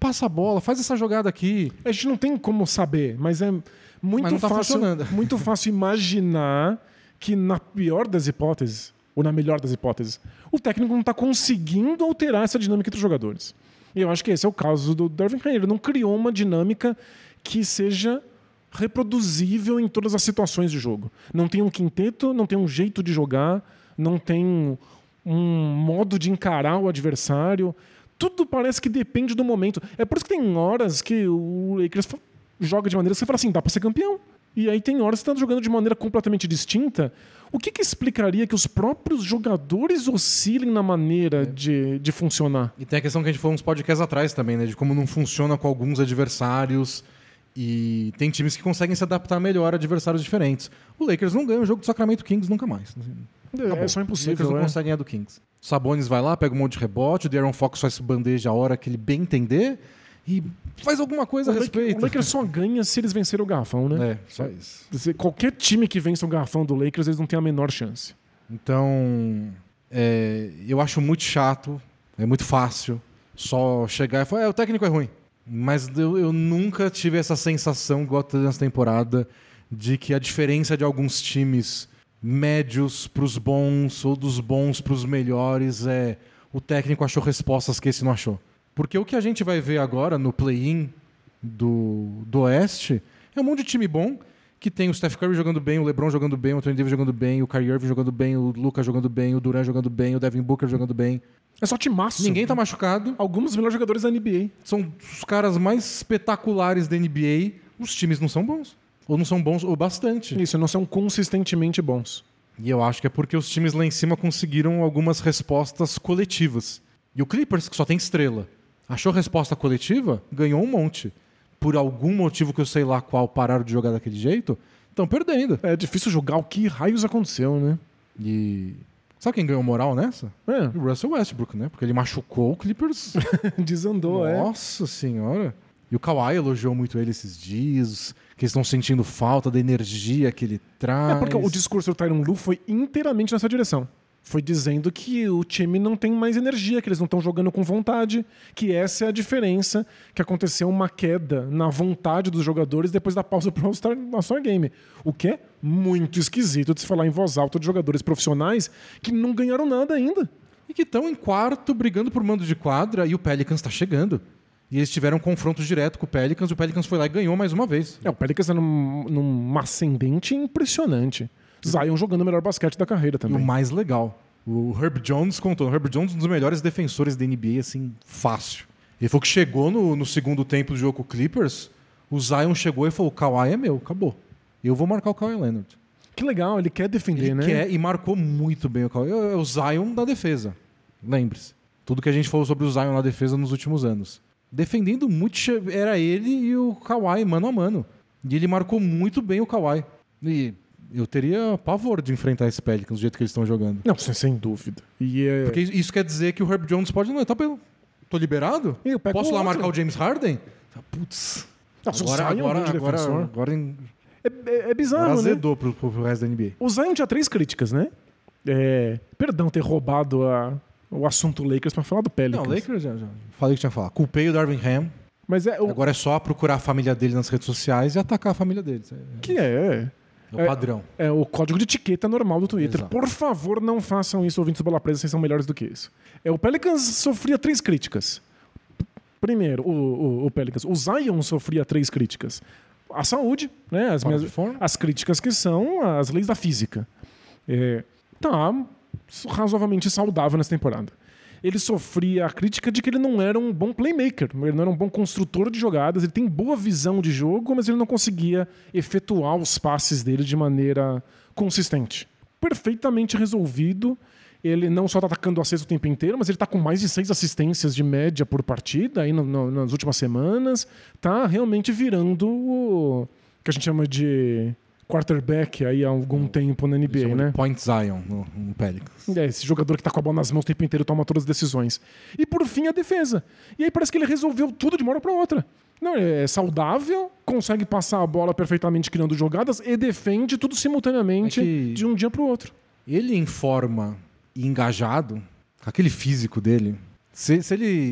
passa a bola, faz essa jogada aqui. A gente não tem como saber, mas é muito, Mas não tá fácil, funcionando. muito fácil imaginar que na pior das hipóteses, ou na melhor das hipóteses, o técnico não está conseguindo alterar essa dinâmica entre os jogadores. E eu acho que esse é o caso do Darvin Ham. Ele não criou uma dinâmica que seja reproduzível em todas as situações de jogo. Não tem um quinteto, não tem um jeito de jogar, não tem um modo de encarar o adversário. Tudo parece que depende do momento. É por isso que tem horas que o Lakers joga de maneira que você fala assim, dá pra ser campeão. E aí tem horas que você tá jogando de maneira completamente distinta. O que que explicaria que os próprios jogadores oscilem na maneira é. de, de funcionar? E tem a questão que a gente falou uns podcasts atrás também, né? De como não funciona com alguns adversários. E tem times que conseguem se adaptar melhor a adversários diferentes. O Lakers não ganha o jogo do Sacramento Kings nunca mais. É, é só impossível. O Lakers não é. consegue ganhar do Kings. O Sabonis vai lá, pega um monte de rebote, o De'Aaron Fox faz bandeja a hora que ele bem entender e faz alguma coisa o a respeito. O Lakers só ganha se eles vencerem o garrafão, né? É, só isso. Qualquer time que vença o garrafão do Lakers, eles não têm a menor chance. Então, é, eu acho muito chato, é muito fácil só chegar e falar, é, o técnico é ruim. Mas eu, eu nunca tive essa sensação, igual nessa temporada, de que a diferença de alguns times médios para os bons ou dos bons para os melhores é o técnico achou respostas que esse não achou. Porque o que a gente vai ver agora no play-in do, do Oeste é um monte de time bom que tem o Steph Curry jogando bem, o LeBron jogando bem, o Anthony Davis jogando bem, o Kyrie Irving jogando bem, o Luka jogando bem, o Durant jogando bem, o Devin Booker jogando bem. É só timaço. Ninguém tá machucado. Alguns dos melhores jogadores da N B A. São os caras mais espetaculares da N B A. Os times não são bons. Ou não são bons o bastante. Isso, não são consistentemente bons. E eu acho que é porque os times lá em cima conseguiram algumas respostas coletivas. E o Clippers, que só tem estrela, achou resposta coletiva, ganhou um monte. Por algum motivo que eu sei lá qual, pararam de jogar daquele jeito, estão perdendo. É difícil julgar o que raios aconteceu, né? E... sabe quem ganhou moral nessa? É. O Russell Westbrook, né? Porque ele machucou o Clippers. Desandou, é. Nossa senhora. E o Kawhi elogiou muito ele esses dias, que eles estão sentindo falta da energia que ele traz. É porque o discurso do Tyronn Lue foi inteiramente nessa direção. Foi dizendo que o time não tem mais energia, que eles não estão jogando com vontade, que essa é a diferença, que aconteceu uma queda na vontade dos jogadores depois da pausa pro All-Star, All-Star Game. O que é muito esquisito de se falar em voz alta de jogadores profissionais que não ganharam nada ainda. E que estão em quarto brigando por mando de quadra e o Pelicans está chegando. E eles tiveram um confronto direto com o Pelicans e o Pelicans foi lá e ganhou mais uma vez. É, o Pelicans é num, num ascendente impressionante. Zion jogando o melhor basquete da carreira também. E o mais legal, o Herb Jones contou. O Herb Jones é um dos melhores defensores da N B A, assim, fácil. Ele falou que chegou no, no segundo tempo do jogo com o Clippers, o Zion chegou e falou, o Kawhi é meu, acabou. Eu vou marcar o Kawhi Leonard. Que legal, ele quer defender, ele né? Ele quer e marcou muito bem o Kawhi. É o Zion da defesa. Lembre-se. Tudo que a gente falou sobre o Zion na defesa nos últimos anos. Defendendo muito, era ele e o Kawhi, mano a mano. E ele marcou muito bem o Kawhi. E eu teria pavor de enfrentar esse Pelicans do jeito que eles estão jogando. Não, sem dúvida. E é... Porque isso quer dizer que o Herb Jones pode... Não, tá, tô liberado? Posso lá outro. marcar o James Harden? Putz. Nossa, agora, o Zion agora, é um agora, defensor. agora, agora, é, é, é bizarro, agora né? azedou pro, pro, pro resto da N B A. O Zion tinha três críticas, né? É... Perdão ter roubado a... o assunto Lakers pra falar do Pelicans. Não, Lakers já, já falei que tinha que falar. Culpei o Darvin Ham. Mas é o... Agora é só procurar a família dele nas redes sociais e atacar a família deles. É, que é... É o padrão. É, é o código de etiqueta normal do Twitter. Exato. Por favor, não façam isso, ouvintes do Bola Presa, vocês são melhores do que isso. É, o Pelicans sofria três críticas. Primeiro, o, o, o Pelicans. O Zion sofria três críticas. A saúde, né? As, minhas, as críticas que são as leis da física. É, tá razoavelmente saudável nessa temporada. Ele sofria a crítica de que ele não era um bom playmaker, ele não era um bom construtor de jogadas, ele tem boa visão de jogo, mas ele não conseguia efetuar os passes dele de maneira consistente. Perfeitamente resolvido, ele não só está atacando a cesta o tempo inteiro, mas ele está com mais de seis assistências de média por partida aí no, no, nas últimas semanas, está realmente virando o que a gente chama de quarterback aí há algum tempo na N B A, né? Point Zion no, no Pelicans. É, esse jogador que tá com a bola nas mãos o tempo inteiro toma todas as decisões. E por fim, a defesa. E aí parece que ele resolveu tudo de uma hora pra outra. Não, é saudável, consegue passar a bola perfeitamente criando jogadas e defende tudo simultaneamente é que de um dia pro outro. Ele em forma e engajado, com aquele físico dele, se, se ele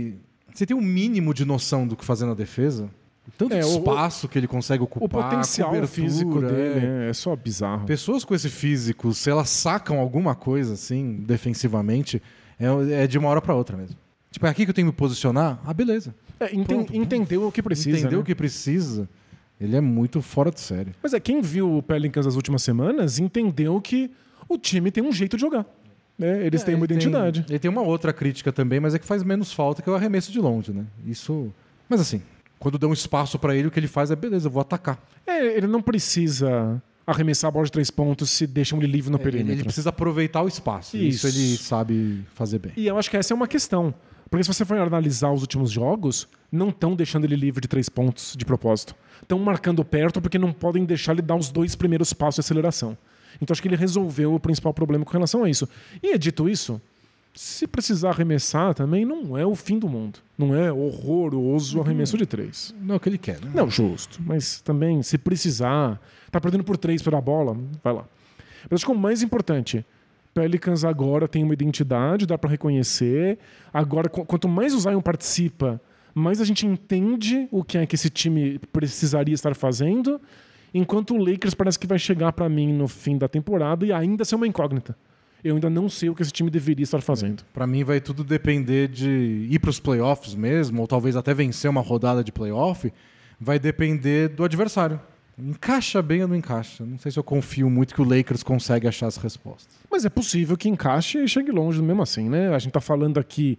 você tem um mínimo de noção do que fazer na defesa. Tanto É, o- espaço que ele consegue ocupar, O potencial cobertura, físico dele é. é, é só bizarro. Pessoas com esse físico, se elas sacam alguma coisa assim, defensivamente, é, é de uma hora pra outra mesmo. Tipo, é aqui que eu tenho que me posicionar? Ah, beleza. É, enten- Pronto. entendeu o que precisa. Entendeu né? o que precisa, ele é muito fora de série. Mas é, quem viu o Pelicans nas últimas semanas entendeu que o time tem um jeito de jogar. Né? Eles têm É, uma ele identidade. Tem, ele tem uma outra crítica também, mas é que faz menos falta, que é o arremesso de longe, né? Isso. Mas assim, quando dão espaço pra ele, o que ele faz é beleza, eu vou atacar. É, ele não precisa arremessar a bola de três pontos se deixam ele livre no É, perímetro. ele precisa aproveitar o espaço. Isso. Isso. ele sabe fazer bem. E eu acho que essa é uma questão. Porque se você for analisar os últimos jogos, não estão deixando ele livre de três pontos de propósito. Estão marcando perto porque não podem deixar ele dar os dois primeiros passos de aceleração. Então acho que ele resolveu o principal problema com relação a isso. E dito isso, se precisar arremessar também, não é o fim do mundo. Não é horroroso o arremesso de três. Não é o que ele quer, né? Não, justo. Mas também, se precisar, tá perdendo por três pela bola, vai lá. Mas acho que o mais importante, Pelicans agora tem uma identidade, dá pra reconhecer. Agora, qu- quanto mais o Zion participa, mais a gente entende o que é que esse time precisaria estar fazendo, enquanto o Lakers parece que vai chegar pra mim no fim da temporada e ainda ser uma incógnita. Eu ainda não sei o que esse time deveria estar fazendo. Pra mim vai tudo depender de ir pros playoffs mesmo, ou talvez até vencer uma rodada de playoff. Vai depender do adversário. Encaixa bem ou não encaixa? Não sei se eu confio muito que o Lakers consegue achar as respostas. Mas é possível que encaixe e chegue longe mesmo assim, né? A gente tá falando aqui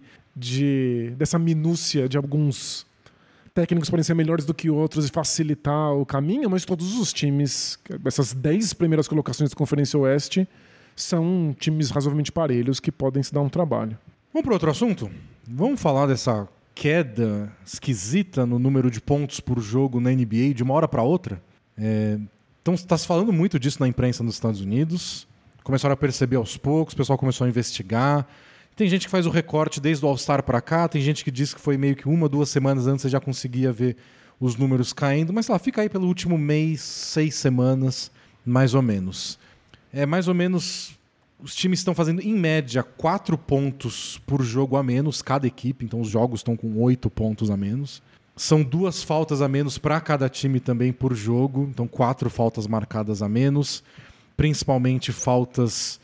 de, dessa minúcia de alguns técnicos podem ser melhores do que outros e facilitar o caminho, mas todos os times, essas dez primeiras colocações da Conferência Oeste, são times razoavelmente parelhos que podem se dar um trabalho. Vamos para outro assunto? Vamos falar dessa queda esquisita no número de pontos por jogo na N B A de uma hora para outra? É, então está se falando muito disso na imprensa nos Estados Unidos. Começaram a perceber aos poucos, o pessoal começou a investigar. Tem gente que faz o recorte desde o All-Star para cá, tem gente que diz que foi meio que uma, duas semanas antes você já conseguia ver os números caindo, mas sei lá, fica aí pelo último mês, seis semanas, mais ou menos. É mais ou menos, os times estão fazendo em média quatro pontos por jogo a menos, cada equipe, então os jogos estão com oito pontos a menos. São duas faltas a menos para cada time também por jogo, então quatro faltas marcadas a menos, principalmente faltas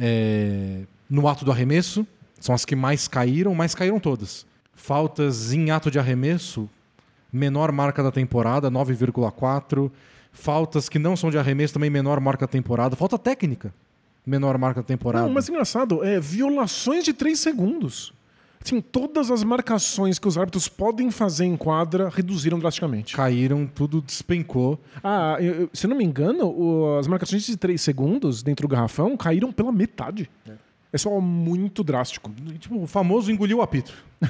é, no ato do arremesso, são as que mais caíram, mas caíram todas. Faltas em ato de arremesso, menor marca da temporada, nove vírgula quatro. Faltas que não são de arremesso, também menor marca da temporada. Falta técnica, menor marca da temporada. Não, mas engraçado, é violações de três segundos. Assim, todas as marcações que os árbitros podem fazer em quadra reduziram drasticamente. Caíram, tudo despencou. Ah, eu- eu- se não me engano, o- as marcações de três segundos dentro do garrafão caíram pela metade. É, é só muito drástico. Tipo, o famoso engoliu o apito.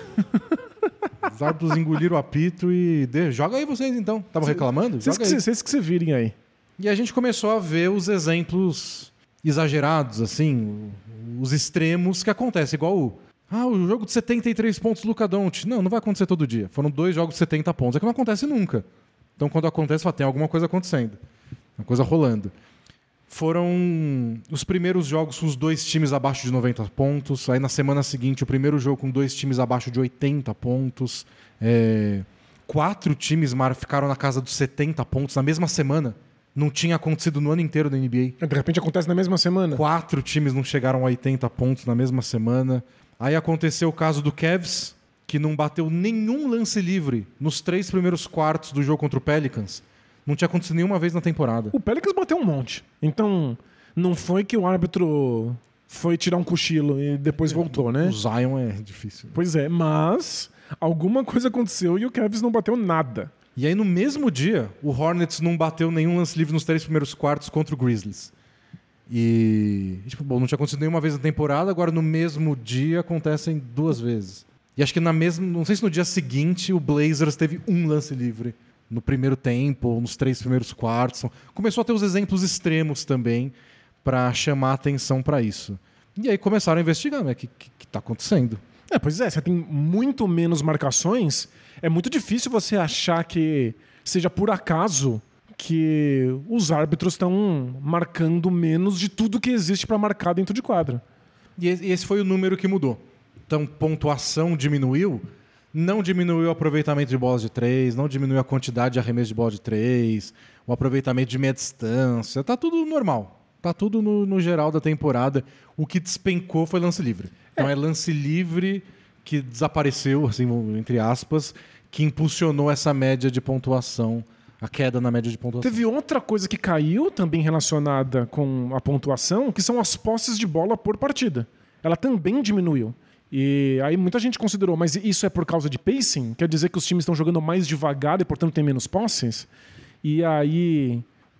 Os árbitros engoliram o apito e... De... Joga aí vocês, então. Tava reclamando? Vocês Joga que, aí. vocês que se virem aí. E a gente começou a ver os exemplos exagerados, assim, os extremos que acontecem. Igual o... Ah, o jogo de setenta e três pontos, Luka Doncic. Não, não vai acontecer todo dia. Foram dois jogos de setenta pontos. É que não acontece nunca. Então, quando acontece, fala, tem alguma coisa acontecendo. Uma coisa rolando. Foram os primeiros jogos com os dois times abaixo de noventa pontos. Aí, na semana seguinte, o primeiro jogo com dois times abaixo de oitenta pontos. É... Quatro times mar- ficaram na casa dos setenta pontos na mesma semana. Não tinha acontecido no ano inteiro da N B A. De repente acontece na mesma semana. Quatro times não chegaram a oitenta pontos na mesma semana. Aí aconteceu o caso do Cavs, que não bateu nenhum lance livre nos três primeiros quartos do jogo contra o Pelicans. Não tinha acontecido nenhuma vez na temporada. O Pelicans bateu um monte. Então, não foi que o árbitro foi tirar um cochilo e depois voltou, né? O Zion é difícil. Pois é, mas alguma coisa aconteceu e o Cavs não bateu nada. E aí, no mesmo dia, o Hornets não bateu nenhum lance livre nos três primeiros quartos contra o Grizzlies. E, e, tipo, bom, não tinha acontecido nenhuma vez na temporada, agora no mesmo dia acontecem duas vezes. E acho que na mesma, não sei se no dia seguinte o Blazers teve um lance livre no primeiro tempo, ou nos três primeiros quartos. Começou a ter os exemplos extremos também para chamar a atenção para isso. E aí começaram a investigar, né? O que está acontecendo? É, pois é, você tem muito menos marcações. É muito difícil você achar que seja por acaso que os árbitros estão marcando menos de tudo que existe para marcar dentro de quadra. E esse foi o número que mudou. Então, pontuação diminuiu, não diminuiu o aproveitamento de bolas de três, não diminuiu a quantidade de arremesso de bola de três, o aproveitamento de meia distância, tá tudo normal. Tá tudo no, no geral da temporada. O que despencou foi lance livre. Então é, é lance livre que desapareceu, assim, entre aspas, que impulsionou essa média de pontuação, a queda na média de pontuação. Teve outra coisa que caiu, também relacionada com a pontuação, que são as posses de bola por partida. Ela também diminuiu. E aí muita gente considerou, mas isso é por causa de pacing? Quer dizer que os times estão jogando mais devagar e, portanto, tem menos posses? E aí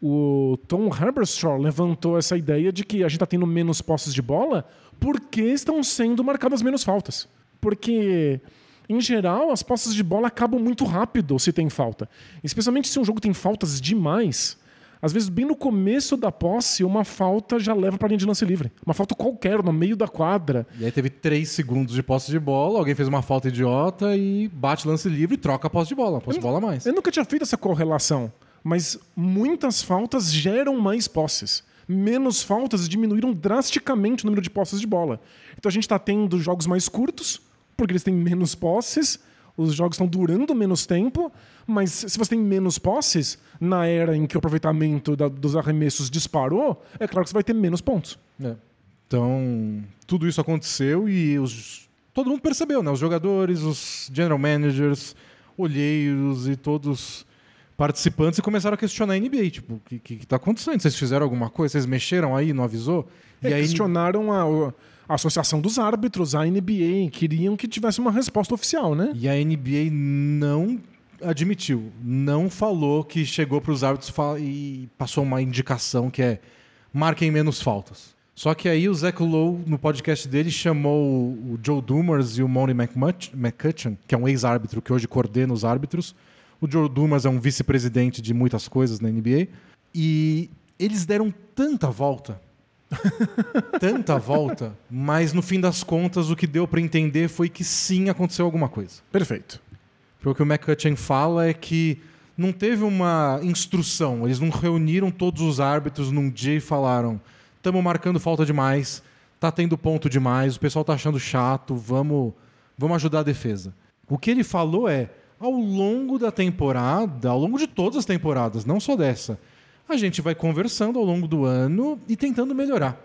o Tom Haberstroh levantou essa ideia de que a gente está tendo menos posses de bola porque estão sendo marcadas menos faltas. Porque, em geral, as posses de bola acabam muito rápido se tem falta. Especialmente se um jogo tem faltas demais. Às vezes, bem no começo da posse, uma falta já leva para a linha de lance livre. Uma falta qualquer, no meio da quadra. E aí teve três segundos de posse de bola, alguém fez uma falta idiota e bate lance livre e troca a posse de bola. Posse de bola a mais. Eu nunca tinha feito essa correlação, mas muitas faltas geram mais posses. Menos faltas diminuíram drasticamente o número de posses de bola. Então a gente está tendo jogos mais curtos, porque eles têm menos posses, os jogos estão durando menos tempo, mas se você tem menos posses, na era em que o aproveitamento da, dos arremessos disparou, é claro que você vai ter menos pontos. É. Então, tudo isso aconteceu e os, todo mundo percebeu, né? Os jogadores, os general managers, olheiros e todos participantes, e começaram a questionar a N B A. Tipo, o que, que, que tá acontecendo? Vocês fizeram alguma coisa? Vocês mexeram aí, não avisou? É, e aí questionaram a... A Associação dos Árbitros, a N B A, queriam que tivesse uma resposta oficial, né? E a N B A não admitiu, não falou que chegou para os árbitros e passou uma indicação que é marquem menos faltas. Só que aí o Zach Lowe, no podcast dele, chamou o Joe Dumars e o Monty McCutcheon, que é um ex-árbitro que hoje coordena os árbitros. O Joe Dumars é um vice-presidente de muitas coisas na N B A. E eles deram tanta volta... tanta volta, mas no fim das contas o que deu para entender foi que sim, aconteceu alguma coisa. Perfeito. Porque o que o McCutcheon fala é que não teve uma instrução, eles não reuniram todos os árbitros num dia e falaram: estamos marcando falta demais, tá tendo ponto demais, o pessoal tá achando chato, vamos, vamos ajudar a defesa. O que ele falou é, ao longo da temporada, ao longo de todas as temporadas, não só dessa, a gente vai conversando ao longo do ano e tentando melhorar.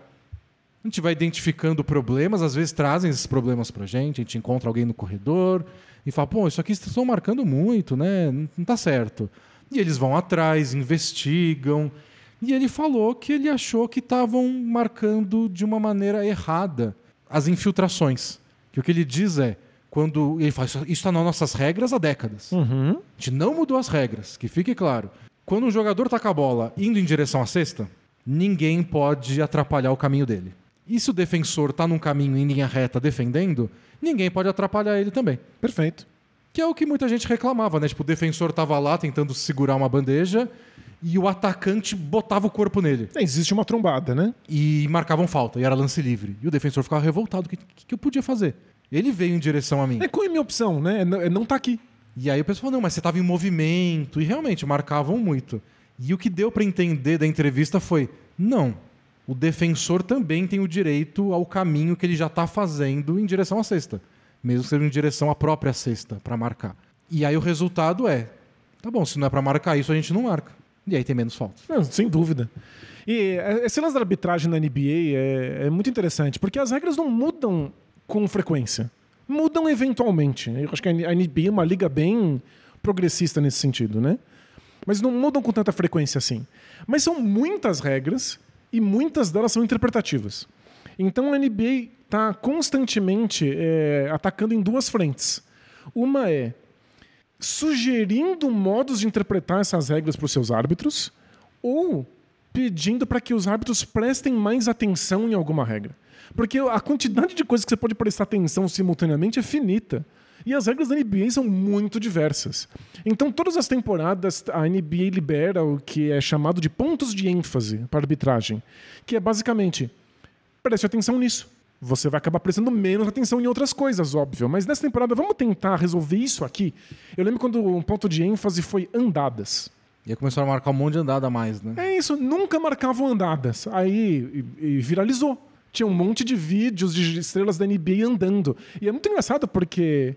A gente vai identificando problemas, às vezes trazem esses problemas pra gente, a gente encontra alguém no corredor e fala, pô, isso aqui vocês estão marcando muito, né? Não, não tá certo. E eles vão atrás, investigam. E ele falou que ele achou que estavam marcando de uma maneira errada as infiltrações. Que o que ele diz é, quando ele fala, isso está nas nossas regras há décadas. Uhum. A gente não mudou as regras, que fique claro. Quando um jogador tá com a bola indo em direção à cesta, ninguém pode atrapalhar o caminho dele. E se o defensor tá num caminho em linha reta defendendo, ninguém pode atrapalhar ele também. Perfeito. Que é o que muita gente reclamava, né? Tipo, o defensor tava lá tentando segurar uma bandeja e o atacante botava o corpo nele. É, existe uma trombada, né? E marcavam falta, e era lance livre. E o defensor ficava revoltado. O que, que eu podia fazer? Ele veio em direção a mim. É, qual é a minha opção, né? É não tá aqui. E aí o pessoal falou, não, mas você estava em movimento. E realmente, marcavam muito. E o que deu para entender da entrevista foi, não, o defensor também tem o direito ao caminho que ele já está fazendo em direção à cesta. Mesmo que seja em direção à própria cesta, para marcar. E aí o resultado é, tá bom, se não é para marcar isso, a gente não marca. E aí tem menos faltas. Não, sem dúvida. E esse lance da arbitragem na N B A é, é muito interessante, porque as regras não mudam com frequência. Mudam eventualmente. Eu acho que a N B A é uma liga bem progressista nesse sentido, né? Mas não mudam com tanta frequência assim. Mas são muitas regras e muitas delas são interpretativas. Então a N B A está constantemente é, atacando em duas frentes. Uma é sugerindo modos de interpretar essas regras para os seus árbitros ou pedindo para que os árbitros prestem mais atenção em alguma regra. Porque a quantidade de coisas que você pode prestar atenção simultaneamente é finita. E as regras da N B A são muito diversas. Então, todas as temporadas, a N B A libera o que é chamado de pontos de ênfase para a arbitragem. Que é basicamente, preste atenção nisso. Você vai acabar prestando menos atenção em outras coisas, óbvio. Mas nessa temporada, vamos tentar resolver isso aqui. Eu lembro quando um ponto de ênfase foi andadas. E aí começaram a marcar um monte de andada a mais, né? É isso, nunca marcavam andadas. Aí e, e viralizou. Tinha um monte de vídeos de estrelas da N B A andando. E é muito engraçado porque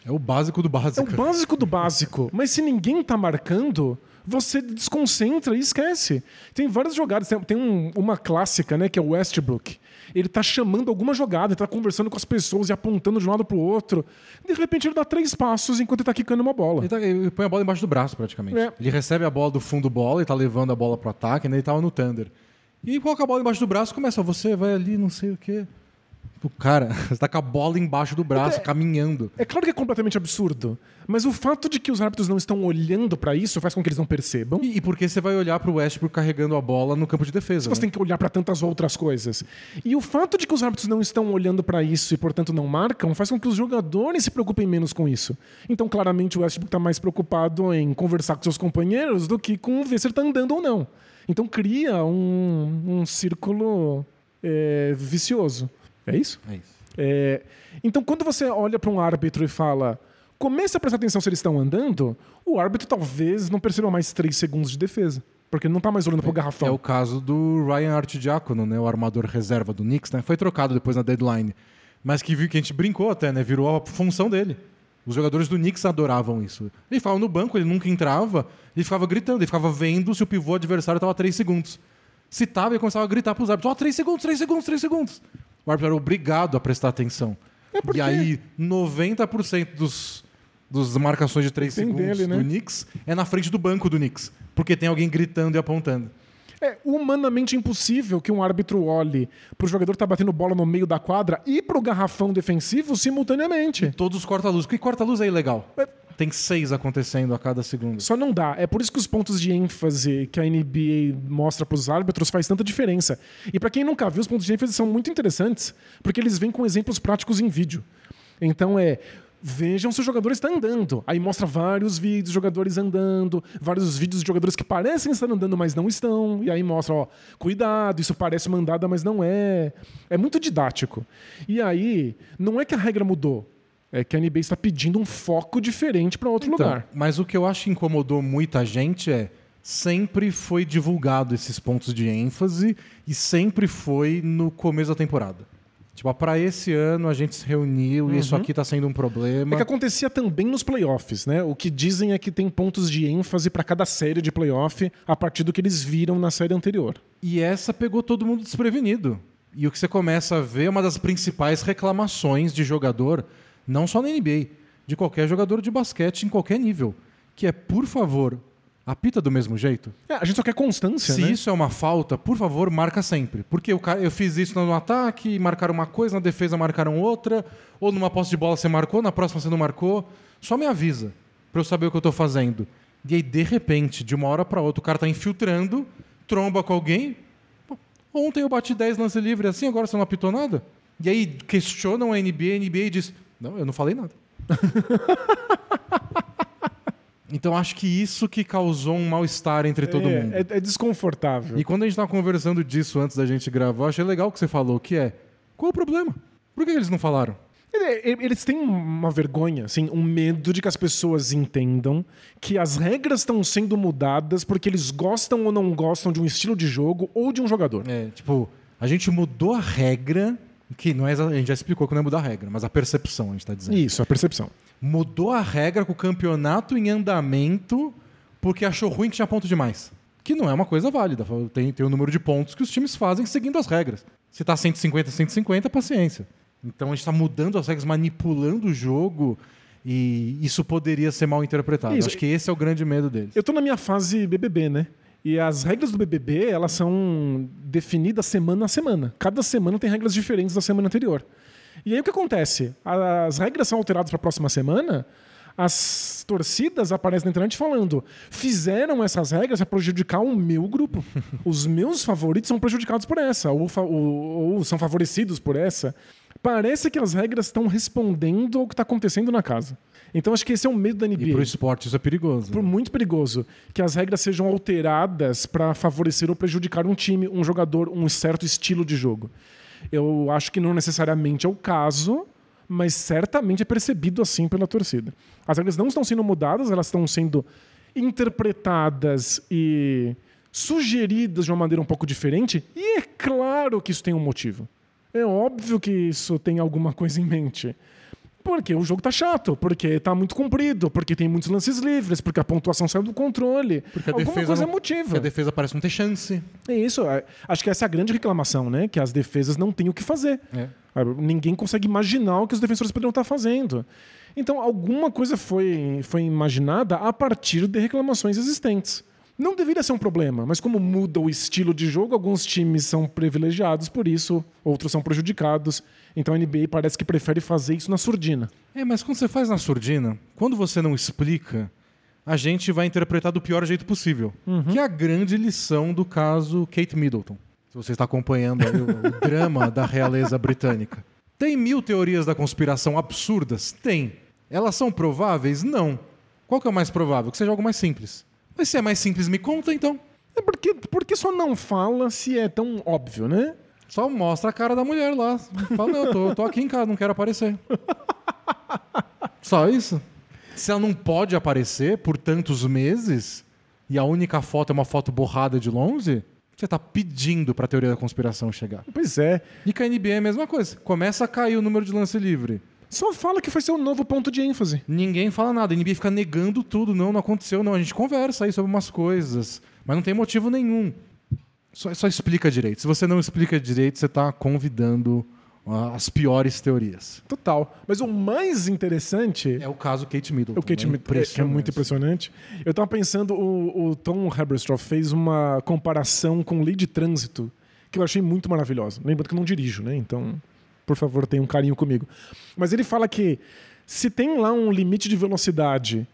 É o básico do básico. É o básico do básico. Mas se ninguém tá marcando, você desconcentra e esquece. Tem várias jogadas. Tem, tem um, uma clássica, né, que é o Westbrook. Ele tá chamando alguma jogada, ele tá conversando com as pessoas e apontando de um lado pro outro. De repente ele dá três passos enquanto ele tá quicando uma bola. Ele, tá, ele põe a bola embaixo do braço, praticamente. É. Ele recebe a bola do fundo bola e tá levando a bola pro ataque, né? Ele tava no Thunder. E coloca a bola embaixo do braço e começa, você vai ali, não sei o quê. O cara, você tá com a bola embaixo do braço, é, caminhando. É claro que é completamente absurdo, mas o fato de que os árbitros não estão olhando pra isso faz com que eles não percebam. E, e porque você vai olhar pro Westbrook carregando a bola no campo de defesa. Você né? tem que olhar pra tantas outras coisas. E o fato de que os árbitros não estão olhando pra isso e, portanto, não marcam, faz com que os jogadores se preocupem menos com isso. Então, claramente, o Westbrook tá mais preocupado em conversar com seus companheiros do que com ver se ele tá andando ou não. Então, cria um, um círculo é, vicioso. É isso? É isso. É, então, quando você olha para um árbitro e fala, comece a prestar atenção se eles estão andando, o árbitro talvez não perceba mais três segundos de defesa. Porque ele não está mais olhando é, pro garrafão. É o caso do Ryan Arcidiacono, né, o armador reserva do Knicks, né? Foi trocado depois na deadline. Mas que, que a gente brincou até, né? Virou a função dele. Os jogadores do Knicks adoravam isso. Ele ficava no banco, ele nunca entrava, ele ficava gritando, ele ficava vendo se o pivô adversário estava a três segundos. Se tava, ele começava a gritar para os árbitros, ó, oh, três segundos, três segundos, três segundos. O árbitro era obrigado a prestar atenção. É porque... E aí, noventa por cento dos, dos marcações de três segundos dele, né? do Knicks é na frente do banco do Knicks. Porque tem alguém gritando e apontando. É humanamente impossível que um árbitro olhe pro jogador que tá batendo bola no meio da quadra e pro garrafão defensivo simultaneamente. E todos corta-luz. Porque corta-luz é ilegal. É... Tem seis acontecendo a cada segundo. Só não dá. É por isso que os pontos de ênfase que a N B A mostra para os árbitros faz tanta diferença. E para quem nunca viu, os pontos de ênfase são muito interessantes, porque eles vêm com exemplos práticos em vídeo. Então é... Vejam se o jogador está andando. Aí mostra vários vídeos de jogadores andando, vários vídeos de jogadores que parecem estar andando, mas não estão. E aí mostra, ó, cuidado, isso parece uma andada, mas não é. É muito didático. E aí, não é que a regra mudou. É que a N B A está pedindo um foco diferente para outro então, lugar. Mas o que eu acho que incomodou muita gente é sempre foi divulgado esses pontos de ênfase e sempre foi no começo da temporada. Tipo, para esse ano a gente se reuniu uhum. e isso aqui está sendo um problema. É que acontecia também nos playoffs, né? O que dizem é que tem pontos de ênfase para cada série de playoff a partir do que eles viram na série anterior. E essa pegou todo mundo desprevenido. E o que você começa a ver é uma das principais reclamações de jogador, não só na N B A, de qualquer jogador de basquete em qualquer nível, que é, por favor, apita do mesmo jeito. É, a gente só quer constância, Se né? isso é uma falta, por favor, marca sempre. Porque o cara, eu fiz isso no ataque, marcaram uma coisa, na defesa marcaram outra, ou numa posse de bola você marcou, na próxima você não marcou. Só me avisa, pra eu saber o que eu tô fazendo. E aí, de repente, de uma hora pra outra, o cara tá infiltrando, tromba com alguém. Ontem eu bati dez lance livre assim, agora você não apitou nada? E aí questionam a N B A, a N B A diz, não, eu não falei nada. Então acho que isso que causou um mal-estar entre todo é, mundo. É, é desconfortável. E quando a gente estava conversando disso antes da gente gravar, eu achei legal o que você falou, que é, qual o problema? Por que eles não falaram? Eles têm uma vergonha, assim, um medo de que as pessoas entendam que as regras estão sendo mudadas porque eles gostam ou não gostam de um estilo de jogo ou de um jogador. É, tipo, a gente mudou a regra, que não é, a gente já explicou que não é mudar a regra, mas a percepção, a gente está dizendo. Isso, a percepção. Mudou a regra com o campeonato em andamento porque achou ruim que tinha ponto demais. Que não é uma coisa válida. Tem, tem o número de pontos que os times fazem seguindo as regras. Se tá cento e cinquenta, cento e cinquenta, paciência. Então a gente está mudando as regras, manipulando o jogo e isso poderia ser mal interpretado. Isso. Acho que esse é o grande medo deles. Eu tô na minha fase B B B, né? E as regras do B B B, elas são definidas semana a semana. Cada semana tem regras diferentes da semana anterior. E aí o que acontece? As regras são alteradas para a próxima semana, as torcidas aparecem na internet falando, fizeram essas regras para prejudicar o meu grupo. Os meus favoritos são prejudicados por essa, ou, ou, ou são favorecidos por essa. Parece que as regras estão respondendo ao que está acontecendo na casa. Então acho que esse é o medo da N B A. E para o esporte isso é perigoso. Por muito perigoso. Que as regras sejam alteradas para favorecer ou prejudicar um time, um jogador, um certo estilo de jogo. Eu acho que não necessariamente é o caso, mas certamente é percebido assim pela torcida. As regras não estão sendo mudadas, elas estão sendo interpretadas e sugeridas de uma maneira um pouco diferente. E é claro que isso tem um motivo. É óbvio que isso tem alguma coisa em mente. Porque o jogo tá chato, porque tá muito comprido, porque tem muitos lances livres, porque a pontuação saiu do controle. Porque a Alguma defesa coisa não, é motivo. porque a defesa parece não ter chance. É isso. é- Acho que essa é a grande reclamação, né? Que as defesas não têm o que fazer. É. Ah, Ninguém consegue imaginar o que os defensores poderiam estar fazendo. Então, alguma coisa foi, foi imaginada a partir de reclamações existentes. Não deveria ser um problema, mas como muda o estilo de jogo, alguns times são privilegiados por isso, outros são prejudicados. Então a N B A parece que prefere fazer isso na surdina. É, mas quando você faz na surdina, quando você não explica, a gente vai interpretar do pior jeito possível. Que é a grande lição do caso Kate Middleton. Se você está acompanhando aí o, o drama da realeza britânica. Tem mil teorias da conspiração absurdas? Tem. Elas são prováveis? Não. Qual que é o mais provável? Que seja algo mais simples. Mas se é mais simples, me conta então. É porque, porque só não fala se é tão óbvio, né? Só mostra a cara da mulher lá. Fala, não, eu tô, eu tô aqui em casa, não quero aparecer. Só isso. Se ela não pode aparecer por tantos meses e a única foto é uma foto borrada de longe, você tá pedindo pra teoria da conspiração chegar. Pois é. E com a N B A é a mesma coisa. Começa a cair o número de lance livre. Só fala que vai ser o novo ponto de ênfase. Ninguém fala nada. A N B A fica negando tudo. Não, não aconteceu, não. A gente conversa aí sobre umas coisas, mas não tem motivo nenhum. Só, só explica direito. Se você não explica direito, você está convidando uh, as piores teorias. Total. Mas o mais interessante... É o caso Kate Middleton. O Kate né? Middleton, que é muito impressionante. Eu tava pensando, o, o Tom Haberstroh fez uma comparação com lei de trânsito, que eu achei muito maravilhosa. Lembrando que eu não dirijo, né? Então, por favor, tenha um carinho comigo. Mas ele fala que se tem lá um limite de velocidade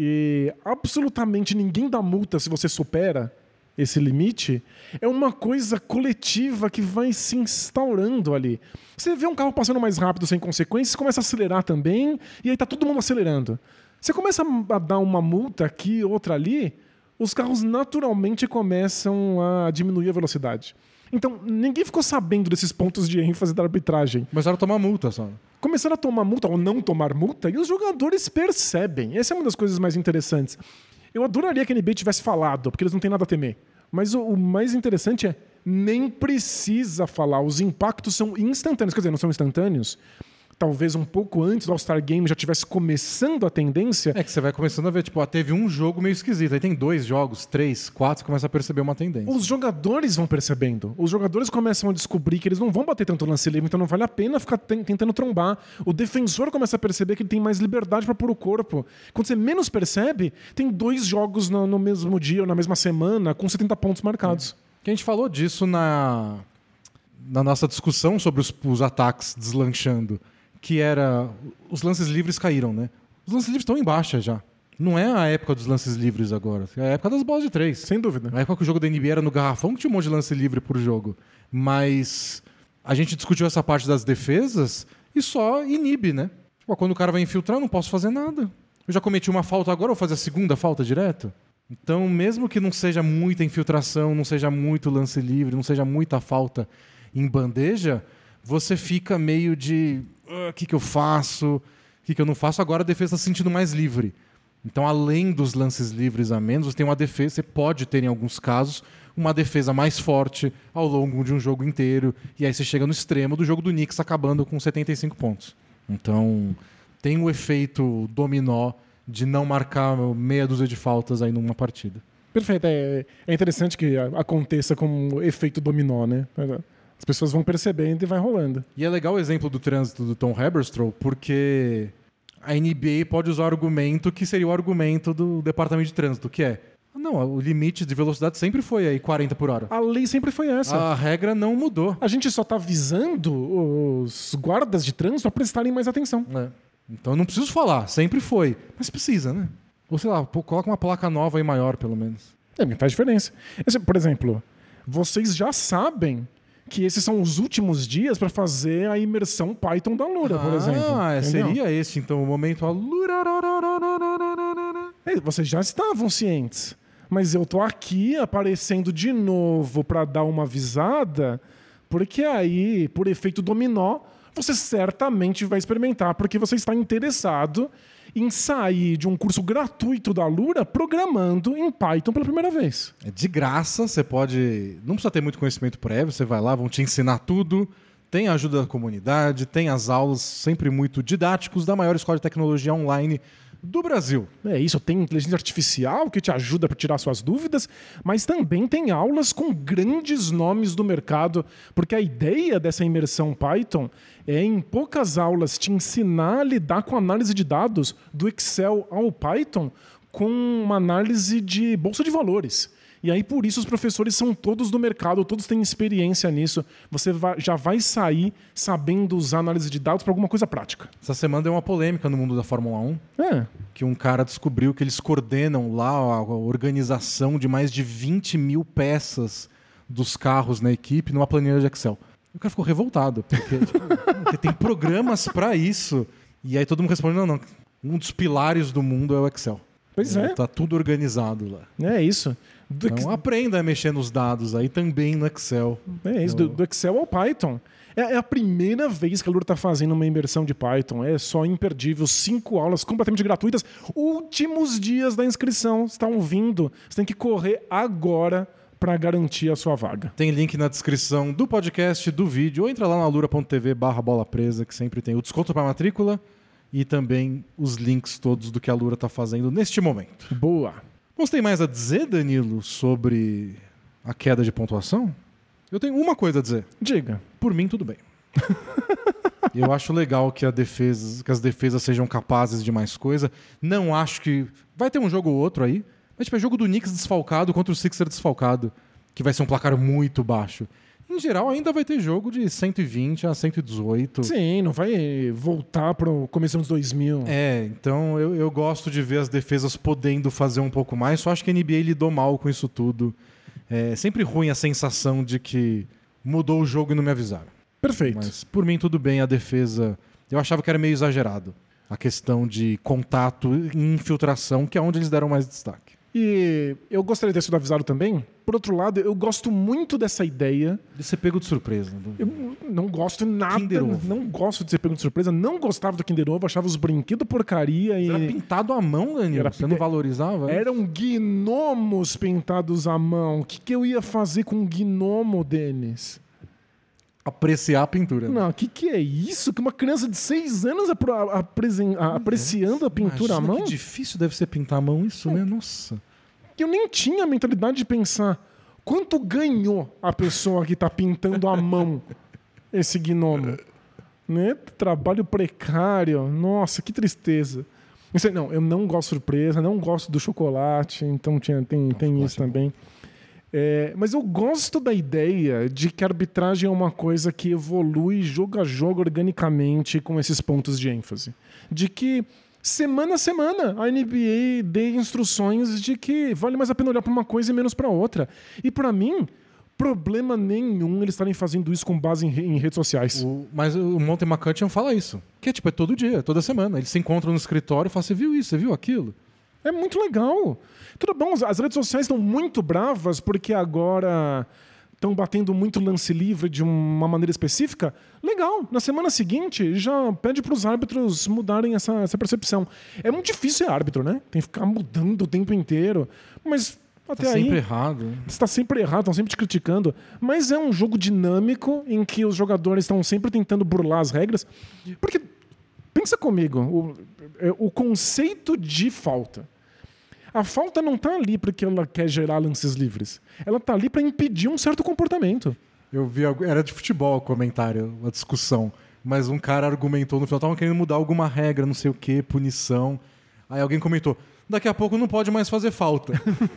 e absolutamente ninguém dá multa se você supera esse limite, é uma coisa coletiva que vai se instaurando ali. Você vê um carro passando mais rápido sem consequências, começa a acelerar também, e aí tá todo mundo acelerando. Você começa a dar uma multa aqui, outra ali, os carros naturalmente começam a diminuir a velocidade. Então, ninguém ficou sabendo desses pontos de ênfase da arbitragem. Começaram a tomar multa só. Começaram a tomar multa ou não tomar multa, e os jogadores percebem. Essa é uma das coisas mais interessantes. Eu adoraria que a N B A tivesse falado, porque eles não têm nada a temer. Mas o, o mais interessante é, nem precisa falar. Os impactos são instantâneos. Quer dizer, não são instantâneos. Talvez um pouco antes do All-Star Game já estivesse começando a tendência. É que você vai começando a ver, tipo, ah, teve um jogo meio esquisito. Aí tem dois jogos, três, quatro, você começa a perceber uma tendência. Os jogadores vão percebendo. Os jogadores começam a descobrir que eles não vão bater tanto lance livre, então não vale a pena ficar tentando trombar. O defensor começa a perceber que ele tem mais liberdade para pôr o corpo. Quando você menos percebe, tem dois jogos no, no mesmo dia ou na mesma semana com setenta pontos marcados. É. Que a gente falou disso na, na nossa discussão sobre os, os ataques deslanchando. Que era... Os lances livres caíram, né? Os lances livres estão em baixa já. Não é a época dos lances livres agora. É a época das bolas de três. Sem dúvida. Na época que o jogo da N B A era no garrafão, que tinha um monte de lance livre por jogo. Mas a gente discutiu essa parte das defesas e só inibe, né? Tipo, quando o cara vai infiltrar, eu não posso fazer nada. Eu já cometi uma falta agora, eu vou fazer a segunda falta direto? Então, mesmo que não seja muita infiltração, não seja muito lance livre, não seja muita falta em bandeja, você fica meio de... O que, que eu faço? O que, que eu não faço? Agora a defesa está se sentindo mais livre. Então, além dos lances livres a menos, você tem uma defesa, você pode ter, em alguns casos, uma defesa mais forte ao longo de um jogo inteiro. E aí você chega no extremo do jogo do Knicks acabando com setenta e cinco pontos. Então, tem o efeito dominó de não marcar meia dúzia de faltas aí numa partida. Perfeito. É, é interessante que aconteça como efeito dominó, né? As pessoas vão percebendo e vai rolando. E é legal o exemplo do trânsito do Tom Haberstroh, porque a N B A pode usar o argumento que seria o argumento do departamento de trânsito, que é, não, o limite de velocidade sempre foi aí quarenta por hora. A lei sempre foi essa. A regra não mudou. A gente só está avisando os guardas de trânsito a prestarem mais atenção. É. Então eu não preciso falar, sempre foi. Mas precisa, né? Ou sei lá, coloca uma placa nova aí maior, pelo menos. É, faz diferença. Esse, por exemplo, vocês já sabem que esses são os últimos dias para fazer a imersão Python da Lura, por ah, exemplo. Ah, seria esse, então, o momento... A Lura... É, vocês já estavam cientes. Mas eu tô aqui aparecendo de novo para dar uma avisada, porque aí, por efeito dominó, você certamente vai experimentar, porque você está interessado em sair de um curso gratuito da Lura programando em Python pela primeira vez. É de graça, você pode... Não precisa ter muito conhecimento prévio, você vai lá, vão te ensinar tudo, tem a ajuda da comunidade, tem as aulas sempre muito didáticos da maior escola de tecnologia online do Brasil. É isso, tem inteligência artificial que te ajuda para tirar suas dúvidas, mas também tem aulas com grandes nomes do mercado, porque a ideia dessa imersão Python é, em poucas aulas, te ensinar a lidar com análise de dados do Excel ao Python com uma análise de bolsa de valores. E aí, por isso, os professores são todos do mercado, todos têm experiência nisso. Você vai, já vai sair sabendo usar análise de dados para alguma coisa prática. Essa semana deu uma polêmica no mundo da Fórmula um, É. que um cara descobriu que eles coordenam lá a organização de mais de vinte mil peças dos carros na equipe numa planilha de Excel. E o cara ficou revoltado, porque, tipo, porque tem programas para isso. E aí todo mundo responde, não, não, um dos pilares do mundo é o Excel. Pois é. Tá tudo organizado lá. É isso. Do Então aprenda a mexer nos dados aí também no Excel. É isso, do, do Excel ao Python. É, é a primeira vez que a Lura está fazendo uma imersão de Python. É só imperdível. Cinco aulas completamente gratuitas. Últimos dias da inscrição. Você está ouvindo? Você tem que correr agora para garantir a sua vaga. Tem link na descrição do podcast, do vídeo, ou entra lá na alura.tv barra bola presa, que sempre tem o desconto para matrícula e também os links todos do que a Lura está fazendo neste momento. Boa. Você tem mais a dizer, Danilo, sobre a queda de pontuação? Eu tenho uma coisa a dizer. Diga. Por mim, tudo bem. Eu acho legal que, a defesa, que as defesas sejam capazes de mais coisa. Não acho que... Vai ter um jogo ou outro aí, mas tipo, é jogo do Knicks desfalcado contra o Sixers desfalcado, que vai ser um placar muito baixo. Em geral, ainda vai ter jogo de cento e vinte a cento e dezoito. Sim, não vai voltar para o começo dos dois mil. É, então eu, eu gosto de ver as defesas podendo fazer um pouco mais. Só acho que a N B A lidou mal com isso tudo. É sempre ruim a sensação de que mudou o jogo e não me avisaram. Perfeito. Mas por mim tudo bem, a defesa... Eu achava que era meio exagerado. A questão de contato e infiltração, que é onde eles deram mais destaque. E eu gostaria de ter sido avisado também. Por outro lado, eu gosto muito dessa ideia. De ser pego de surpresa. Eu não gosto nada. Kinder Ovo. Não gosto de ser pego de surpresa. Não gostava do Kinder Ovo. Achava os brinquedos porcaria. E... Era pintado à mão, Danilo. Era Você não valorizava? Eram gnomos pintados à mão. O que, que eu ia fazer com um gnomo, Denis? Apreciar a pintura. Não, o que, que é isso? Que uma criança de seis anos apro- apresen- a- apreciando a pintura à Imagina mão? que difícil deve ser pintar à mão isso, né? Nossa. Eu nem tinha a mentalidade de pensar quanto ganhou a pessoa que está pintando à mão esse gnomo. Né? Trabalho precário. Nossa, que tristeza. Isso, não, eu não gosto de surpresa, não gosto do chocolate, então tinha, tem, tem isso também. É, mas eu gosto da ideia de que a arbitragem é uma coisa que evolui jogo a jogo organicamente com esses pontos de ênfase. De que semana a semana a N B A dê instruções de que vale mais a pena olhar para uma coisa e menos para outra. E para mim, problema nenhum eles estarem fazendo isso com base em, re- em redes sociais. O, mas o Monte McCutcheon fala isso. Que é tipo, é todo dia, toda semana. Eles se encontram no escritório e falam, você viu isso, você viu aquilo? É muito legal. Tudo bom, as redes sociais estão muito bravas porque agora estão batendo muito lance livre de uma maneira específica. Legal. Na semana seguinte, já pede para os árbitros mudarem essa, essa percepção. É muito difícil ser árbitro, né? Tem que ficar mudando o tempo inteiro. Mas até Tá aí... sempre errado. Você está sempre errado, estão sempre te criticando. Mas é um jogo dinâmico em que os jogadores estão sempre tentando burlar as regras. Porque, pensa comigo, o, é, o conceito de falta. A falta não está ali porque ela quer gerar lances livres. Ela está ali para impedir um certo comportamento. Eu vi, algu- era de futebol o comentário, a discussão. Mas um cara argumentou no final, estavam querendo mudar alguma regra, não sei o que, punição. Aí alguém comentou, daqui a pouco não pode mais fazer falta.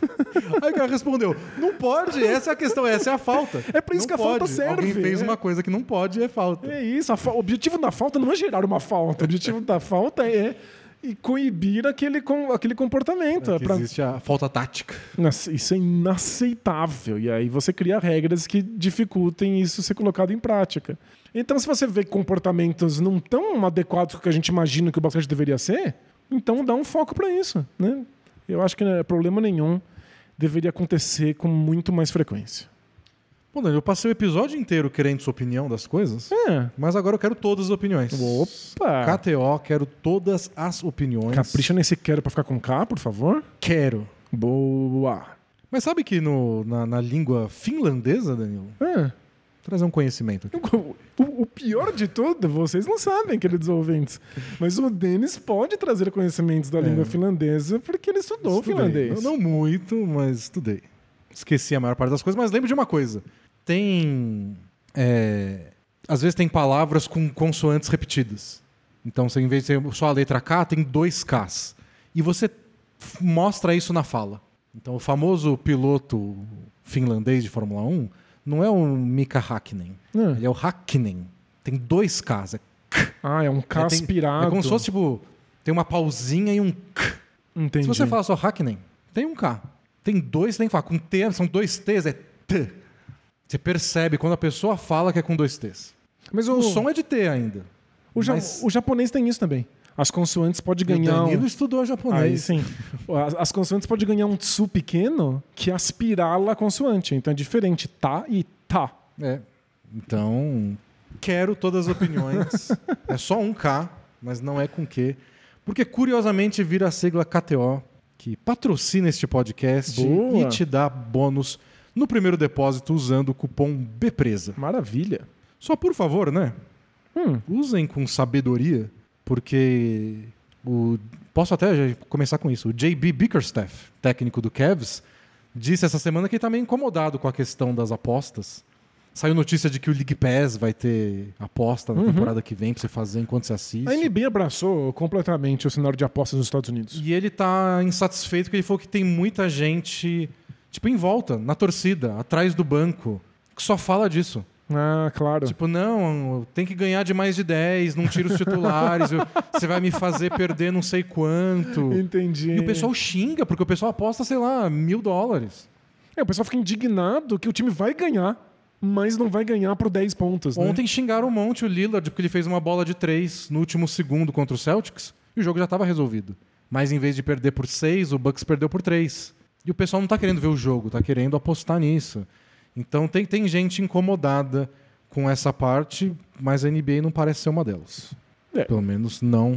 Aí o cara respondeu, não pode, essa é a questão, essa é a falta. É pra isso Não que a falta pode. serve, Alguém fez é. uma coisa que não pode e é falta. É isso. A fa- o objetivo da falta não é gerar uma falta. O objetivo da falta é e coibir aquele, com, aquele comportamento. É É que pra... existe a falta tática. Nossa, isso é inaceitável. E aí você cria regras que dificultem isso ser colocado em prática. Então, se você vê que comportamentos não tão adequados com o que a gente imagina que o basquete deveria ser, então dá um foco para isso. Né? Eu acho que não é problema nenhum. Deveria acontecer com muito mais frequência. Bom, Daniel, eu passei o episódio inteiro querendo sua opinião das coisas, É. mas agora eu quero todas as opiniões. Opa! K T O, quero todas as opiniões. Capricha nesse quero pra ficar com K, por favor. Quero. Boa. Mas sabe que no, na, na língua finlandesa, Danilo, É. Trazer um conhecimento aqui. O, o pior de tudo, vocês não sabem, queridos ouvintes, mas o Denis pode trazer conhecimentos da é. língua finlandesa porque ele estudou Estudei. finlandês. Não, não muito, mas estudei. Esqueci a maior parte das coisas, mas lembro de uma coisa. Tem... É, às vezes tem palavras com consoantes repetidas. Então, você, em vez de ser só a letra K, tem dois Ks. E você f- mostra isso na fala. Então, o famoso piloto finlandês de Fórmula um não é o Mika Häkkinen. Hum. Ele é o Häkkinen. Tem dois Ks. É K. Ah, é um K é, tem, aspirado. É como se fosse, tipo, tem uma pausinha e um K. Entendi. Se você fala só Häkkinen, tem um K. Tem dois, tem que falar. Com T, são dois T's, é T. Você percebe quando a pessoa fala que é com dois T's. Mas o, o som é de T ainda. O, mas... ja, o japonês tem isso também. As consoantes podem ganhar... O Danilo um... estudou japonês. Aí sim. As, as consoantes podem ganhar um tsu pequeno que aspirá-la a consoante. Então é diferente. Tá e tá. É. Então, quero todas as opiniões. É só um K, mas não é com Q. Porque, curiosamente, vira a sigla K T O, que patrocina este podcast Boa. e te dá bônus no primeiro depósito usando o cupom BPRESA. Maravilha. Só por favor, né? Hum. Usem com sabedoria, porque o... posso até já começar com isso. O J B Bickerstaff, técnico do Cavs, disse essa semana que ele está meio incomodado com a questão das apostas. Saiu notícia de que o League Pass vai ter aposta na uhum. temporada que vem para você fazer enquanto você assiste. A N B A abraçou completamente o cenário de apostas nos Estados Unidos. E ele tá insatisfeito porque ele falou que tem muita gente tipo em volta, na torcida, atrás do banco, que só fala disso. Ah, claro. Tipo, não, tem que ganhar de mais de dez, não tira os titulares, eu, você vai me fazer perder não sei quanto. Entendi. E o pessoal xinga, porque o pessoal aposta, sei lá, mil dólares. É, o pessoal fica indignado que o time vai ganhar, mas não vai ganhar por dez pontos. Né? Ontem xingaram um monte o Lillard porque ele fez uma bola de três no último segundo contra o Celtics e o jogo já estava resolvido. Mas em vez de perder por seis, o Bucks perdeu por três. E o pessoal não está querendo ver o jogo, está querendo apostar nisso. Então tem, tem gente incomodada com essa parte, mas a N B A não parece ser uma delas. É. Pelo menos não.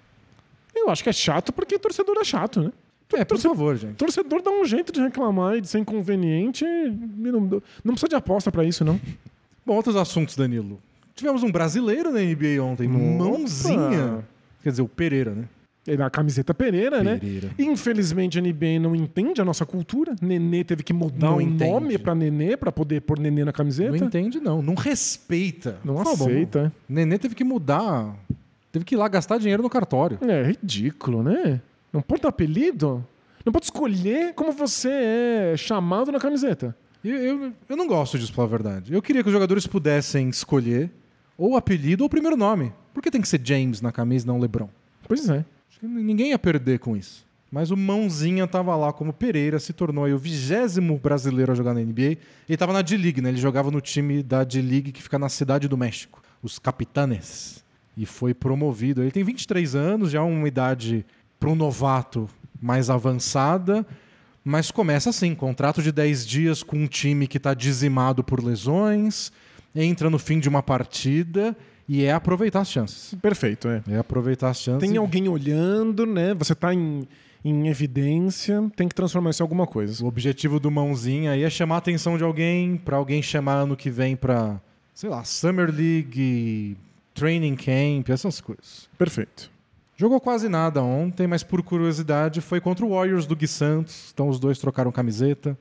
Eu acho que é chato porque torcedor é chato, né? É, por Torcedor, favor, gente. Torcedor dá um jeito de reclamar e de ser inconveniente. E não, não precisa de aposta pra isso, não. Bom, outros assuntos, Danilo. Tivemos um brasileiro na N B A ontem, Opa. Mãozinha. Quer dizer, o Pereira, né? É a camiseta Pereira, Pereira, né? Infelizmente a N B A não entende a nossa cultura. Nenê teve que mudar o um nome pra Nenê, pra poder pôr Nenê na camiseta. Não entende, não. Não respeita. Não Por aceita. Favor. Nenê teve que mudar. Teve que ir lá gastar dinheiro no cartório. É ridículo, né? Não pode dar apelido? Não pode escolher como você é chamado na camiseta. Eu, eu, eu não gosto disso, pela verdade. Eu queria que os jogadores pudessem escolher ou o apelido ou o primeiro nome. Por que tem que ser James na camisa e não LeBron? Pois é. Ninguém ia perder com isso. Mas o Mãozinha estava lá como Pereira, se tornou aí o vigésimo brasileiro a jogar na N B A. Ele estava na D-League, né? Ele jogava no time da D-League que fica na Cidade do México, os Capitanes. E foi promovido. Ele tem vinte e três anos, já uma idade para um novato mais avançada, mas começa assim, contrato de dez dias com um time que está dizimado por lesões, entra no fim de uma partida e é aproveitar as chances. Perfeito, é. É aproveitar as chances. Tem alguém olhando, né? Você está em, em evidência, tem que transformar isso em alguma coisa. O objetivo do Mãozinha aí é chamar a atenção de alguém, para alguém chamar ano que vem para, sei lá, Summer League, Training Camp, essas coisas. Perfeito. Jogou quase nada ontem, mas por curiosidade foi contra o Warriors do Gui Santos. Então os dois trocaram camiseta.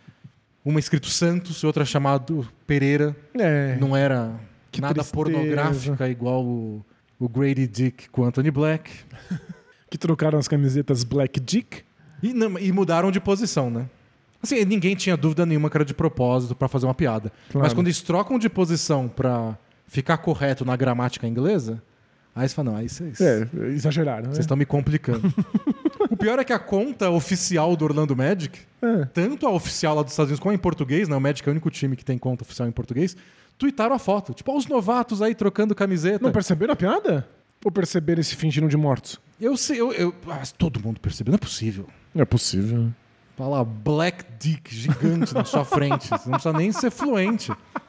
Uma escrito Santos e outra chamado Pereira. É, Não era que nada tristeza. pornográfica igual o, o Grady Dick com o Anthony Black. Que trocaram as camisetas Black Dick. E, não, e mudaram de posição, né? Assim, ninguém tinha dúvida nenhuma que era de propósito para fazer uma piada. Claro. Mas quando eles trocam de posição para ficar correto na gramática inglesa, aí você fala, não, aí vocês... É, exageraram, né? Vocês estão me complicando. O pior é que a conta oficial do Orlando Magic, É. tanto a oficial lá dos Estados Unidos como a em português, né? O Magic é o único time que tem conta oficial em português, tuitaram a foto. Tipo, ó, os novatos aí trocando camiseta. Não perceberam a piada? Ou perceberam e se fingiram de mortos? Eu sei, eu, eu... Ah, todo mundo percebeu, não é possível. Não é possível. Tá lá, Black Dick gigante na sua frente. Você não precisa nem ser fluente.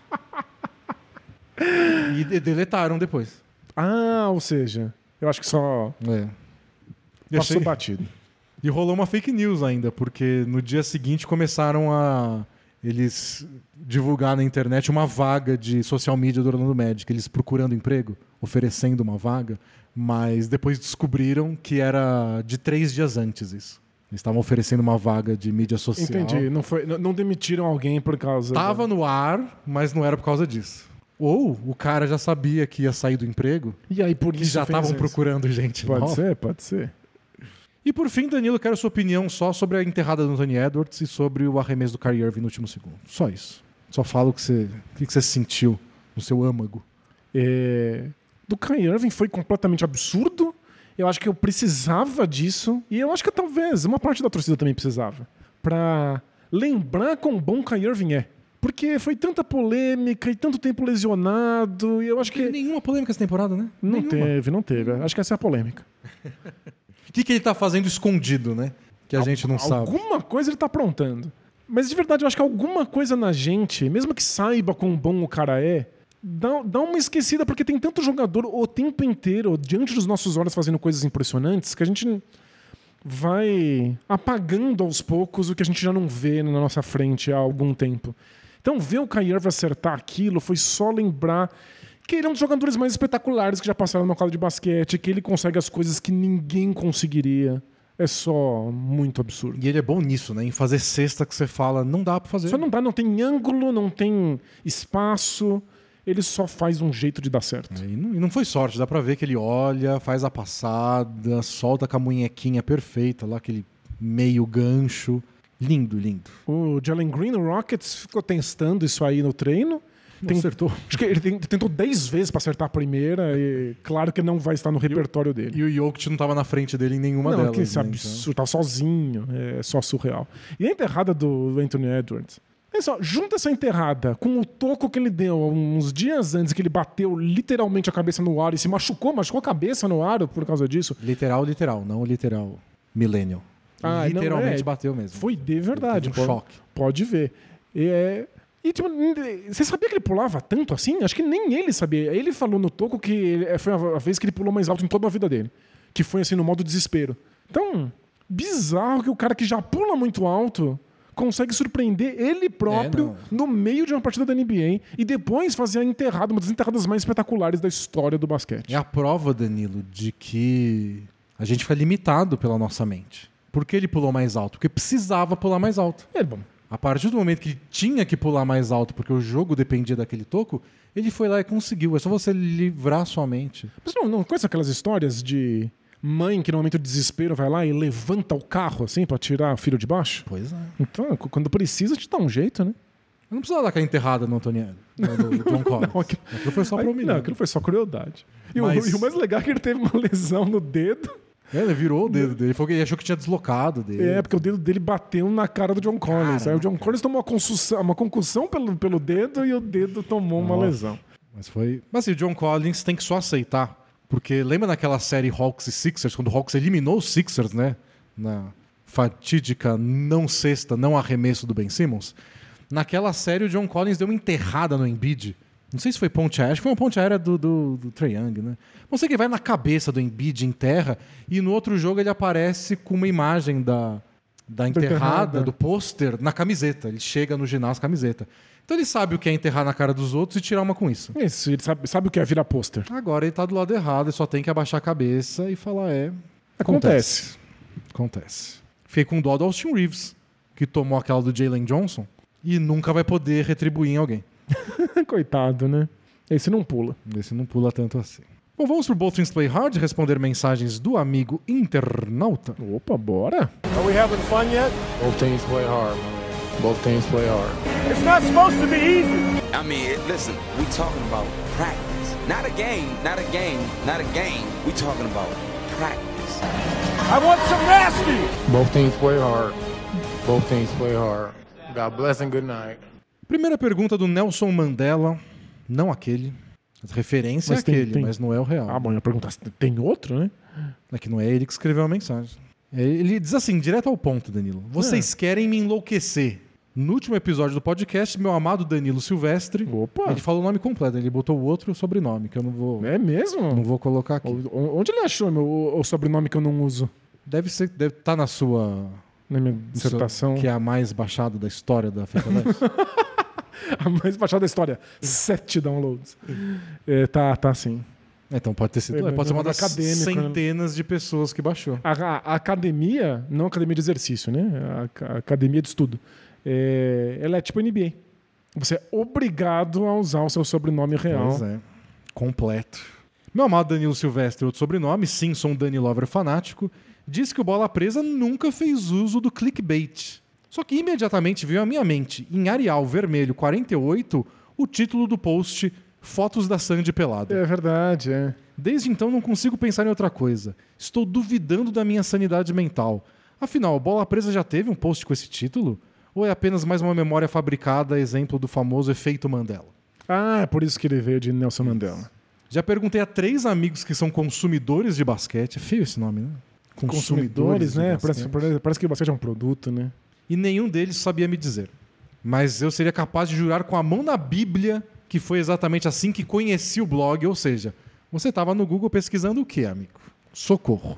E de- deletaram depois. Ah, ou seja, eu acho que só É. E passou achei- batido. E rolou uma fake news ainda, porque no dia seguinte começaram a eles divulgar na internet uma vaga de social media do Orlando Magic, eles procurando emprego, oferecendo uma vaga, mas depois descobriram que era de três dias antes isso. Eles estavam oferecendo uma vaga de mídia social. Entendi, não, foi, não, não demitiram alguém por causa... Tava da... no ar, mas não era por causa disso. Ou o cara já sabia que ia sair do emprego e aí por e isso já estavam procurando gente Pode nova. ser, pode ser. E por fim, Danilo, eu quero a sua opinião só sobre a enterrada do Anthony Edwards e sobre o arremesso do Kyrie Irving no último segundo. Só isso. Só fala o que você, o que você sentiu no seu âmago. É... Do Kyrie Irving foi completamente absurdo. Eu acho que eu precisava disso. E eu acho que talvez uma parte da torcida também precisava. Pra lembrar quão bom o Kyrie Irving é. Porque foi tanta polêmica e tanto tempo lesionado. E eu acho que... Não teve nenhuma polêmica essa temporada, né? Não nenhuma. teve, não teve. Acho que essa é a polêmica. O que, que ele tá fazendo escondido, né? Que a Al- gente não alguma sabe. Alguma coisa ele tá aprontando. Mas de verdade, eu acho que alguma coisa na gente, mesmo que saiba quão bom o cara é, dá, dá uma esquecida, porque tem tanto jogador o tempo inteiro, diante dos nossos olhos, fazendo coisas impressionantes, que a gente vai apagando aos poucos o que a gente já não vê na nossa frente há algum tempo. Então, ver o Kyrie Irving acertar aquilo foi só lembrar que ele é um dos jogadores mais espetaculares que já passaram no quadro de basquete, que ele consegue as coisas que ninguém conseguiria. É só muito absurdo. E ele é bom nisso, né? Em fazer cesta que você fala, não dá pra fazer. Só não dá, não tem ângulo, não tem espaço. Ele só faz um jeito de dar certo. É, e, não, e não foi sorte, dá pra ver que ele olha, faz a passada, solta com a munhequinha perfeita lá, aquele meio gancho. Lindo, lindo. O Jalen Green, no Rockets, ficou testando isso aí no treino. Tem... Acertou. Acho que ele tem, tentou dez vezes pra acertar a primeira e claro que não vai estar no repertório dele. E o Jokic não tava na frente dele em nenhuma não, delas. Que esse né, absurdo, então. tá sozinho, é só surreal. E a enterrada do Anthony Edwards. Olha só, junta essa enterrada com o toco que ele deu uns dias antes, que ele bateu literalmente a cabeça no aro e se machucou, machucou a cabeça no aro por causa disso. Literal, literal, não literal millennial. Ah, Literalmente não, é, bateu mesmo. Foi de verdade. Um pode, choque. Pode ver. E, é, e tipo, você sabia que ele pulava tanto assim? Acho que nem ele sabia. Ele falou no toco que ele, foi a vez que ele pulou mais alto em toda a vida dele. Que foi assim, no modo desespero. Então, bizarro que o cara que já pula muito alto consegue surpreender ele próprio é, no meio de uma partida da N B A e depois fazer a enterrada, uma das enterradas mais espetaculares da história do basquete. É a prova, Danilo, de que a gente foi limitado pela nossa mente. Por que ele pulou mais alto? Porque precisava pular mais alto. É bom. A partir do momento que ele tinha que pular mais alto porque o jogo dependia daquele toco, ele foi lá e conseguiu. É só você livrar sua mente. Mas não, não conhece aquelas histórias de mãe que no momento de desespero vai lá e levanta o carro assim pra tirar o filho de baixo? Pois é. Então, quando precisa, te dá um jeito, né? Eu não precisava dar aquela enterrada no Antoniano, no John Collins. Não, aquilo, aquilo foi só pra humilhar. Não, aquilo foi só crueldade. E, Mas... o, e o mais legal é que ele teve uma lesão no dedo. É, ele virou o dedo dele. Ele, falou que ele achou que tinha deslocado dele. É, porque o dedo dele bateu na cara do John Collins. Cara, Aí o John Collins tomou uma concussão, uma concussão pelo, pelo dedo e o dedo tomou Nossa. uma lesão. Mas foi... Mas assim, o John Collins tem que só aceitar. Porque lembra naquela série Hawks e Sixers, quando o Hawks eliminou os Sixers, né? Na fatídica não cesta, não arremesso do Ben Simmons. Naquela série o John Collins deu uma enterrada no Embiid. Não sei se foi ponte aérea, acho que foi uma ponte aérea do, do, do Trae Young, né? Não sei que vai na cabeça do Embiid, enterra, e no outro jogo ele aparece com uma imagem da, da enterrada, enterrada. do pôster, na camiseta. Ele chega no ginásio com a camiseta. Então ele sabe o que é enterrar na cara dos outros e tirar uma com isso. Isso, ele sabe, sabe o que é virar pôster. Agora ele tá do lado errado, ele só tem que abaixar a cabeça e falar, é... Acontece. Acontece. Fiquei com dó do Austin Reeves, que tomou aquela do Jalen Johnson e nunca vai poder retribuir em alguém. Coitado, né? Esse não pula. Esse não pula tanto assim. Bom, vamos pro Both Teams Play Hard responder mensagens do amigo internauta. Opa, bora! Are we having fun yet? Both teams play hard, man. Both teams play hard. It's not supposed to be easy. I mean, it, listen, we talking about practice. Not a game, not a game, not a game. We talking about practice. I want some nasty. Both teams play hard. Both teams play hard. God bless and good night. Primeira pergunta do Nelson Mandela. Não aquele. A referência Mas é tem- aquele, tem- mas não é o real. Ah, bom, eu ia perguntar se tem outro, né? É que não é ele que escreveu a mensagem. É, Ele diz assim, direto ao ponto, Danilo. Vocês querem me enlouquecer. No último episódio do podcast, meu amado Danilo Silvestre, Opa! ele falou o nome completo, ele botou o outro sobrenome, que eu não vou, É mesmo? não vou colocar aqui. O- Onde ele achou meu, o sobrenome que eu não uso? Deve ser, deve estar na sua na minha dissertação. Que é a mais baixada da história da F F L S. A mais baixada da história. Sete downloads. É, tá, tá sim. Então pode ter sido. É, pode ser uma das acadêmico, centenas né? de pessoas que baixou. A, a, a academia, não a academia de exercício, né? A, a academia de estudo. É, ela é tipo N B A. Você é obrigado a usar o seu sobrenome real. Pois é. Completo. Meu amado Danilo Silvestre, outro sobrenome, sim, sou um Dani Lover fanático, diz que o Bola Presa nunca fez uso do clickbait. Só que imediatamente veio à minha mente, em Arial Vermelho quarenta e oito, o título do post Fotos da Sandy pelada. É verdade, é. Desde então não consigo pensar em outra coisa. Estou duvidando da minha sanidade mental. Afinal, Bola Presa já teve um post com esse título? Ou é apenas mais uma memória fabricada, exemplo do famoso efeito Mandela? Ah, é por isso que ele veio de Nelson Mandela. Já perguntei a três amigos que são consumidores de basquete. É feio esse nome, né? Consumidores, né? Parece, parece que o basquete é um produto, né? E nenhum deles sabia me dizer. Mas eu seria capaz de jurar com a mão na Bíblia que foi exatamente assim que conheci o blog. Ou seja, você estava no Google pesquisando o quê, amigo? Socorro.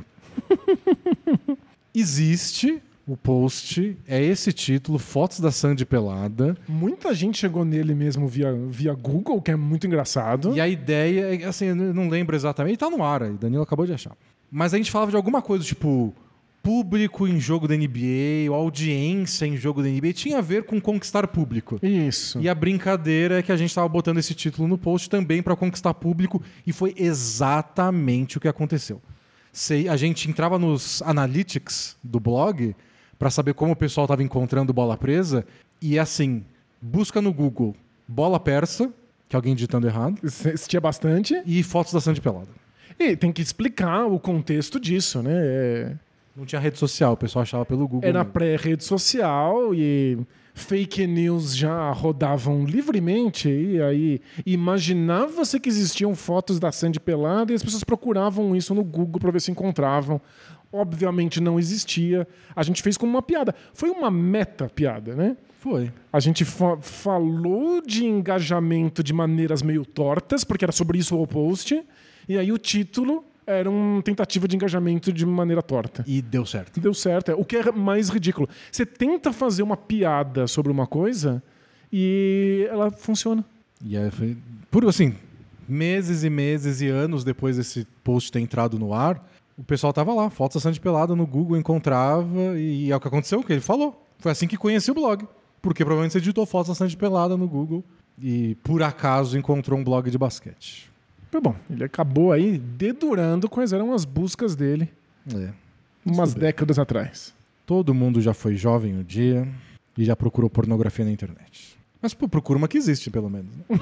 Existe o post, é esse título, Fotos da Sandy pelada. Muita gente chegou nele mesmo via, via Google, que é muito engraçado. E a ideia, é, assim, eu não lembro exatamente, tá no ar aí, Danilo acabou de achar. Mas a gente falava de alguma coisa, tipo, público em jogo da N B A, ou audiência em jogo da N B A, tinha a ver com conquistar público. Isso. E a brincadeira é que a gente estava botando esse título no post também para conquistar público, e foi exatamente o que aconteceu. A gente entrava nos analytics do blog para saber como o pessoal estava encontrando Bola Presa, e assim, busca no Google Bola Persa, que é alguém digitando errado, Existia bastante. e Fotos da Sandy pelada. E tem que explicar o contexto disso, né? É... Não tinha rede social, o pessoal achava pelo Google. Era mesmo. pré-rede social e fake news já rodavam livremente. E aí imaginava-se que existiam fotos da Sandy pelada e as pessoas procuravam isso no Google para ver se encontravam. Obviamente não existia. A gente fez como uma piada. Foi uma meta-piada, né? Foi. A gente fa- falou de engajamento de maneiras meio tortas, porque era sobre isso o post. E aí o título era uma tentativa de engajamento de maneira torta. E deu certo. Deu certo. O que é mais ridículo. Você tenta fazer uma piada sobre uma coisa e ela funciona. E aí foi... Por assim, meses e meses e anos depois desse post ter entrado no ar, o pessoal tava lá, Fotos da Sandy pelada no Google, encontrava, e é o que aconteceu, o que ele falou. Foi assim que conheci o blog. Porque provavelmente você digitou Fotos da Sandy pelada no Google e por acaso encontrou um blog de basquete. Foi bom. Ele acabou aí dedurando quais eram as buscas dele É. umas Tudo bem. décadas atrás. Todo mundo já foi jovem um dia e já procurou pornografia na internet. Mas pô, procura uma que existe, pelo menos. Né?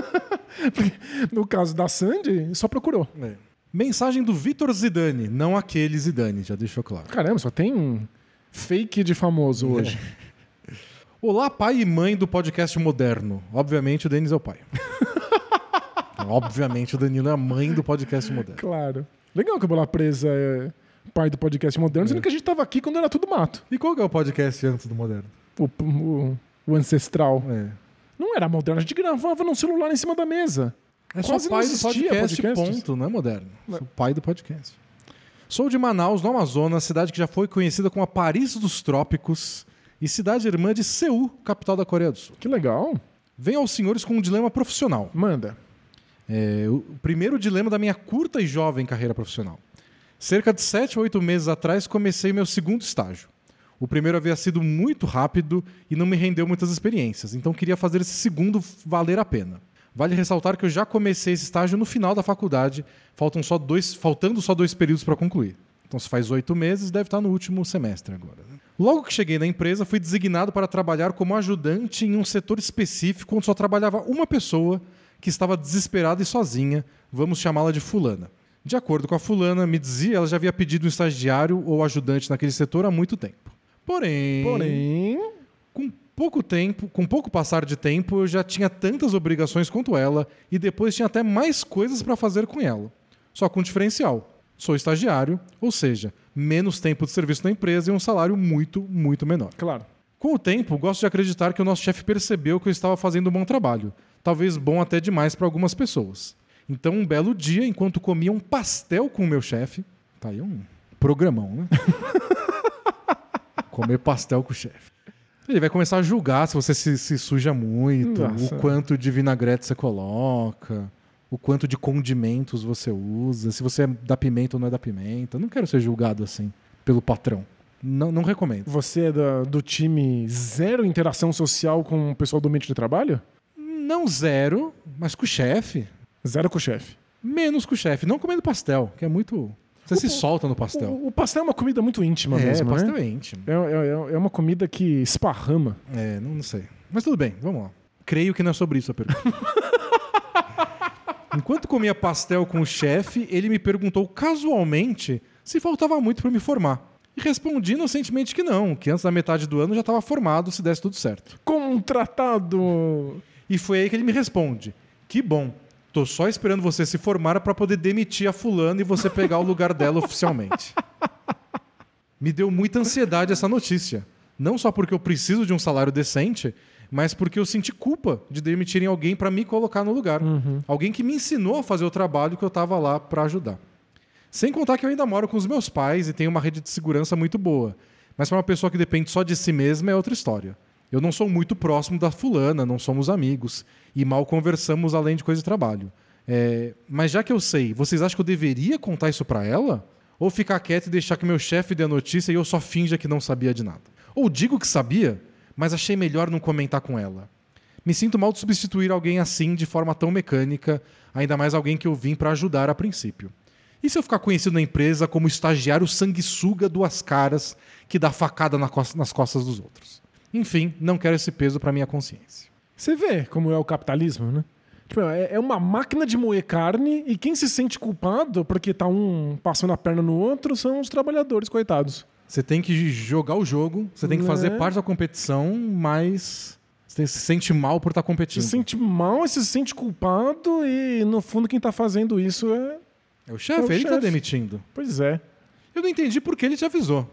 No caso da Sandy, só procurou. É. Mensagem do Vitor Zidane, não aquele Zidane, já deixou claro. Caramba, só tem um fake de famoso hoje. É. Olá, pai e mãe do podcast moderno. Obviamente o Denis é o pai. Obviamente o Danilo é a mãe do podcast moderno. Claro. Legal que o Bola Presa é pai do podcast moderno, sendo que a gente tava aqui quando era tudo mato. E qual que é o podcast antes do moderno? O, o, o ancestral. É. Não era moderno, a gente gravava num celular em cima da mesa. É só Quase não pai do existia podcast, podcasts. ponto, não é moderno. Sou pai do podcast. Sou de Manaus, no Amazonas, cidade que já foi conhecida como a Paris dos Trópicos e cidade irmã de Seul, capital da Coreia do Sul. Que legal. Venho aos senhores com um dilema profissional. Manda. É, o primeiro dilema da minha curta e jovem carreira profissional. Cerca de sete ou oito meses atrás comecei meu segundo estágio. O primeiro havia sido muito rápido e não me rendeu muitas experiências, então queria fazer esse segundo valer a pena. Vale ressaltar que eu já comecei esse estágio no final da faculdade, faltam só dois, faltando só dois períodos para concluir. Então se faz oito meses, deve estar no último semestre agora. Né? Logo que cheguei na empresa, fui designado para trabalhar como ajudante em um setor específico onde só trabalhava uma pessoa que estava desesperada e sozinha, vamos chamá-la de fulana. De acordo com a fulana, me dizia, ela já havia pedido um estagiário ou ajudante naquele setor há muito tempo. Porém, Porém, com pouco tempo, com pouco passar de tempo, eu já tinha tantas obrigações quanto ela e depois tinha até mais coisas para fazer com ela. Só com um diferencial. Sou estagiário, ou seja, menos tempo de serviço na empresa e um salário muito, muito menor. claro. Com o tempo, gosto de acreditar que o nosso chefe percebeu que eu estava fazendo um bom trabalho. Talvez bom até demais para algumas pessoas. Então, um belo dia, enquanto comia um pastel com o meu chefe... Tá aí um programão, né? Comer pastel com o chefe. Ele vai começar a julgar se você se, se suja muito, Nossa. o quanto de vinagrete você coloca, o quanto de condimentos você usa, se você é da pimenta ou não é da pimenta. Eu não quero ser julgado assim pelo patrão. Não, não recomendo. Você é da- do time zero interação social com o pessoal do ambiente de trabalho? Não zero, mas com o chefe. Zero com o chefe. Menos com o chefe. Não comendo pastel, que é muito... Você se solta no pastel. O, o pastel é uma comida muito íntima É, mesmo, pastel né? é íntimo. É, é, é uma comida que esparrama. É, não, não sei. Mas tudo bem, vamos lá. Creio que não é sobre isso a pergunta. Enquanto comia pastel com o chefe, ele me perguntou casualmente se faltava muito para me formar. E respondi inocentemente que não, que antes da metade do ano já estava formado se desse tudo certo. Contratado! E foi aí que ele me responde: que bom, tô só esperando você se formar para poder demitir a fulana e você pegar o lugar dela oficialmente. Me deu muita ansiedade essa notícia. Não só porque eu preciso de um salário decente, mas porque eu senti culpa de demitirem alguém para me colocar no lugar. Alguém que me ensinou a fazer o trabalho que eu estava lá para ajudar. Sem contar que eu ainda moro com os meus pais e tenho uma rede de segurança muito boa. Mas para uma pessoa que depende só de si mesma é outra história. Eu não sou muito próximo da fulana, não somos amigos. E mal conversamos além de coisa de trabalho. É, mas já que eu sei, vocês acham que eu deveria contar isso para ela? Ou ficar quieto e deixar que meu chefe dê a notícia e eu só finja que não sabia de nada? Ou digo que sabia, mas achei melhor não comentar com ela. Me sinto mal de substituir alguém assim de forma tão mecânica, ainda mais alguém que eu vim para ajudar a princípio. E se eu ficar conhecido na empresa como estagiário sanguessuga duas caras que dá facada na costa- nas costas dos outros? Enfim, não quero esse peso para minha consciência. Você vê como é o capitalismo, né? Tipo, é é uma máquina de moer carne e quem se sente culpado porque tá um passando a perna no outro são os trabalhadores, coitados. Você tem que jogar o jogo, você tem que fazer Né? parte da competição, mas você se sente mal por estar competindo. Se sente mal e se sente culpado e, no fundo, quem tá fazendo isso é... É o chefe, É o ele tá chefe. demitindo. Pois é. Eu não entendi por que ele te avisou.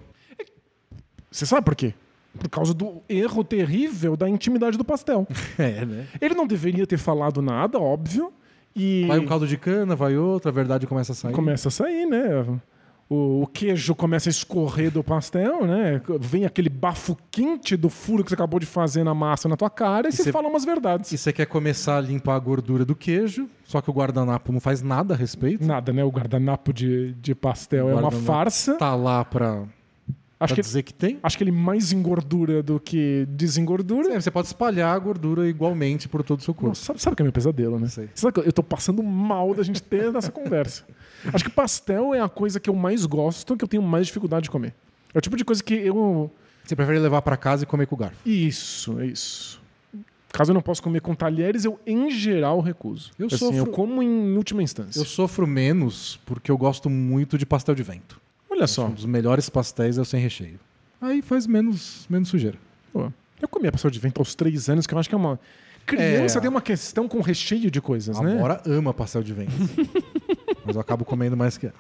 Você sabe por quê? Por causa do erro terrível da intimidade do pastel. É, né? Ele não deveria ter falado nada, óbvio. E Vai um caldo de cana, vai outro, a verdade começa a sair. começa a sair, né? O, o queijo começa a escorrer do pastel, né? Vem aquele bafo quente do furo que você acabou de fazer na massa na tua cara e, E você cê- fala umas verdades. E você quer começar a limpar a gordura do queijo, só que o guardanapo não faz nada a respeito. Nada, né? O guardanapo de, de pastel é uma Guardanapo farsa. Tá lá pra, Acho pra que, dizer que tem. acho que ele mais engordura do que desengordura. É, você pode espalhar a gordura igualmente por todo o seu corpo. Nossa, sabe, sabe que é meu pesadelo, né? Sei. Sabe que eu tô passando mal da gente ter essa conversa. Acho que pastel é a coisa que eu mais gosto, que eu tenho mais dificuldade de comer. É o tipo de coisa que eu... Você prefere levar pra casa e comer com o garfo. Isso, é isso. Caso eu não possa comer com talheres, eu, em geral, recuso. Eu assim, sofro- eu como em última instância. Eu sofro menos porque eu gosto muito de pastel de vento. Olha só. Um dos melhores pastéis é o sem recheio. Aí faz menos, menos sujeira. Pô, eu comia pastel de vento aos três anos, que eu acho que é uma... Criança É. tem uma questão com recheio de coisas, A né? Amora ama pastel de vento. Mas eu acabo comendo mais que ela.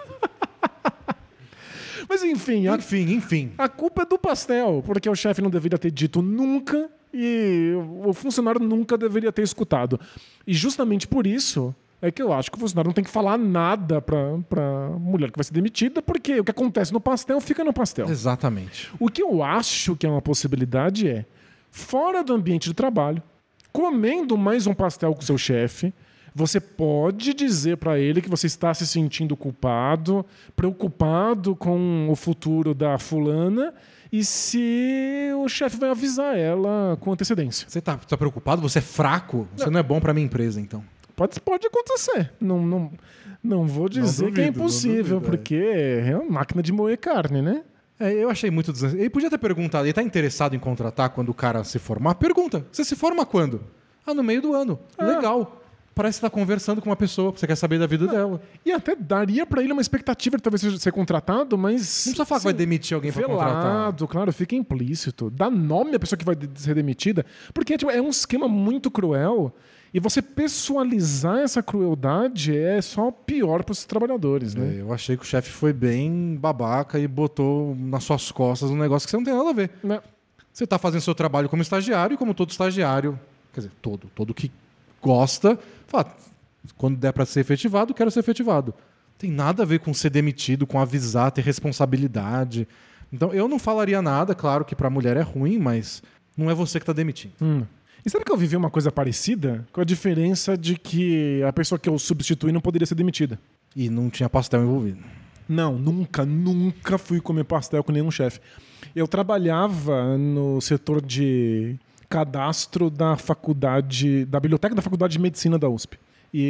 Mas enfim, a, Enfim, enfim. a culpa é do pastel, porque o chefe não deveria ter dito nunca e o funcionário nunca deveria ter escutado. E justamente por isso é que eu acho que o funcionário não tem que falar nada pra, pra mulher que vai ser demitida, porque o que acontece no pastel fica no pastel. Exatamente. O que eu acho que é uma possibilidade é, fora do ambiente de trabalho, comendo mais um pastel com seu chefe, você pode dizer pra ele que você está se sentindo culpado, preocupado com o futuro da fulana, e se o chefe vai avisar ela com antecedência. Você tá, tá preocupado? Você é fraco? Você não é bom pra minha empresa, então. Pode, pode acontecer. Não, não, não vou dizer Não que é duvido, não impossível, duvido, é. porque é uma máquina de moer carne, né? É, eu achei muito desnecessário. Ele podia ter perguntado, ele tá interessado em contratar quando o cara se formar? Pergunta, você se forma quando? Ah, no meio do ano. Legal. Parece que você tá conversando com uma pessoa, você quer saber da vida dela. E até daria pra ele uma expectativa de talvez seja ser contratado, mas... Não precisa falar que vai demitir alguém pra contratar. Velado, claro, fica implícito. Dá nome à pessoa que vai de- ser demitida, porque tipo, é um esquema muito cruel e você pessoalizar essa crueldade é só pior para os trabalhadores, né? É, eu achei que o chefe foi bem babaca e botou nas suas costas um negócio que você não tem nada a ver. Né? Você tá fazendo seu trabalho como estagiário e como todo estagiário, quer dizer, todo, todo que gosta, fala, quando der para ser efetivado, quero ser efetivado. Tem nada a ver com ser demitido, com avisar, ter responsabilidade. Então eu não falaria nada, claro que pra mulher é ruim, mas não é você que tá demitindo. Hum. E sabe que eu vivi uma coisa parecida? Com a diferença de que a pessoa que eu substituí não poderia ser demitida. E não tinha pastel envolvido. Não, nunca, nunca fui comer pastel com nenhum chefe. Eu trabalhava no setor de cadastro da faculdade, da biblioteca da Faculdade de Medicina da U S P.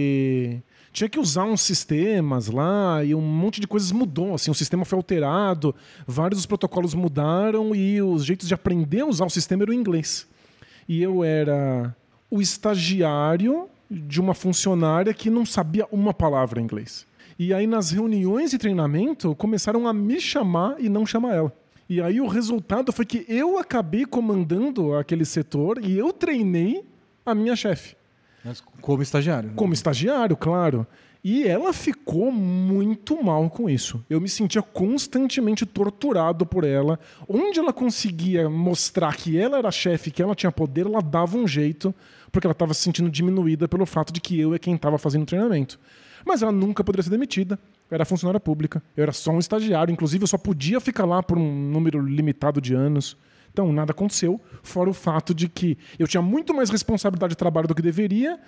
E tinha que usar uns sistemas lá e um monte de coisas mudou. Assim, o sistema foi alterado, vários dos protocolos mudaram e os jeitos de aprender a usar o sistema eram em inglês. E eu era o estagiário de uma funcionária que não sabia uma palavra em inglês. E aí nas reuniões de treinamento começaram a me chamar e não chamar ela. E aí o resultado foi que eu acabei comandando aquele setor e eu treinei a minha chefe. Mas como estagiário. Né? Como estagiário, claro. E ela ficou muito mal com isso. Eu me sentia constantemente torturado por ela. Onde ela conseguia mostrar que ela era chefe, que ela tinha poder, ela dava um jeito, porque ela estava se sentindo diminuída pelo fato de que eu é quem estava fazendo o treinamento. Mas ela nunca poderia ser demitida. Eu era funcionária pública. Eu era só um estagiário. Inclusive, eu só podia ficar lá por um número limitado de anos. Então, nada aconteceu, fora o fato de que eu tinha muito mais responsabilidade de trabalho do que deveria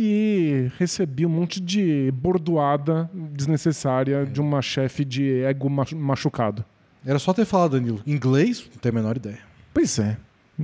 e recebi um monte de bordoada desnecessária é. de uma chefe de ego machucado. Era só ter falado, Danilo. Inglês, não tenho a menor ideia. Pois é.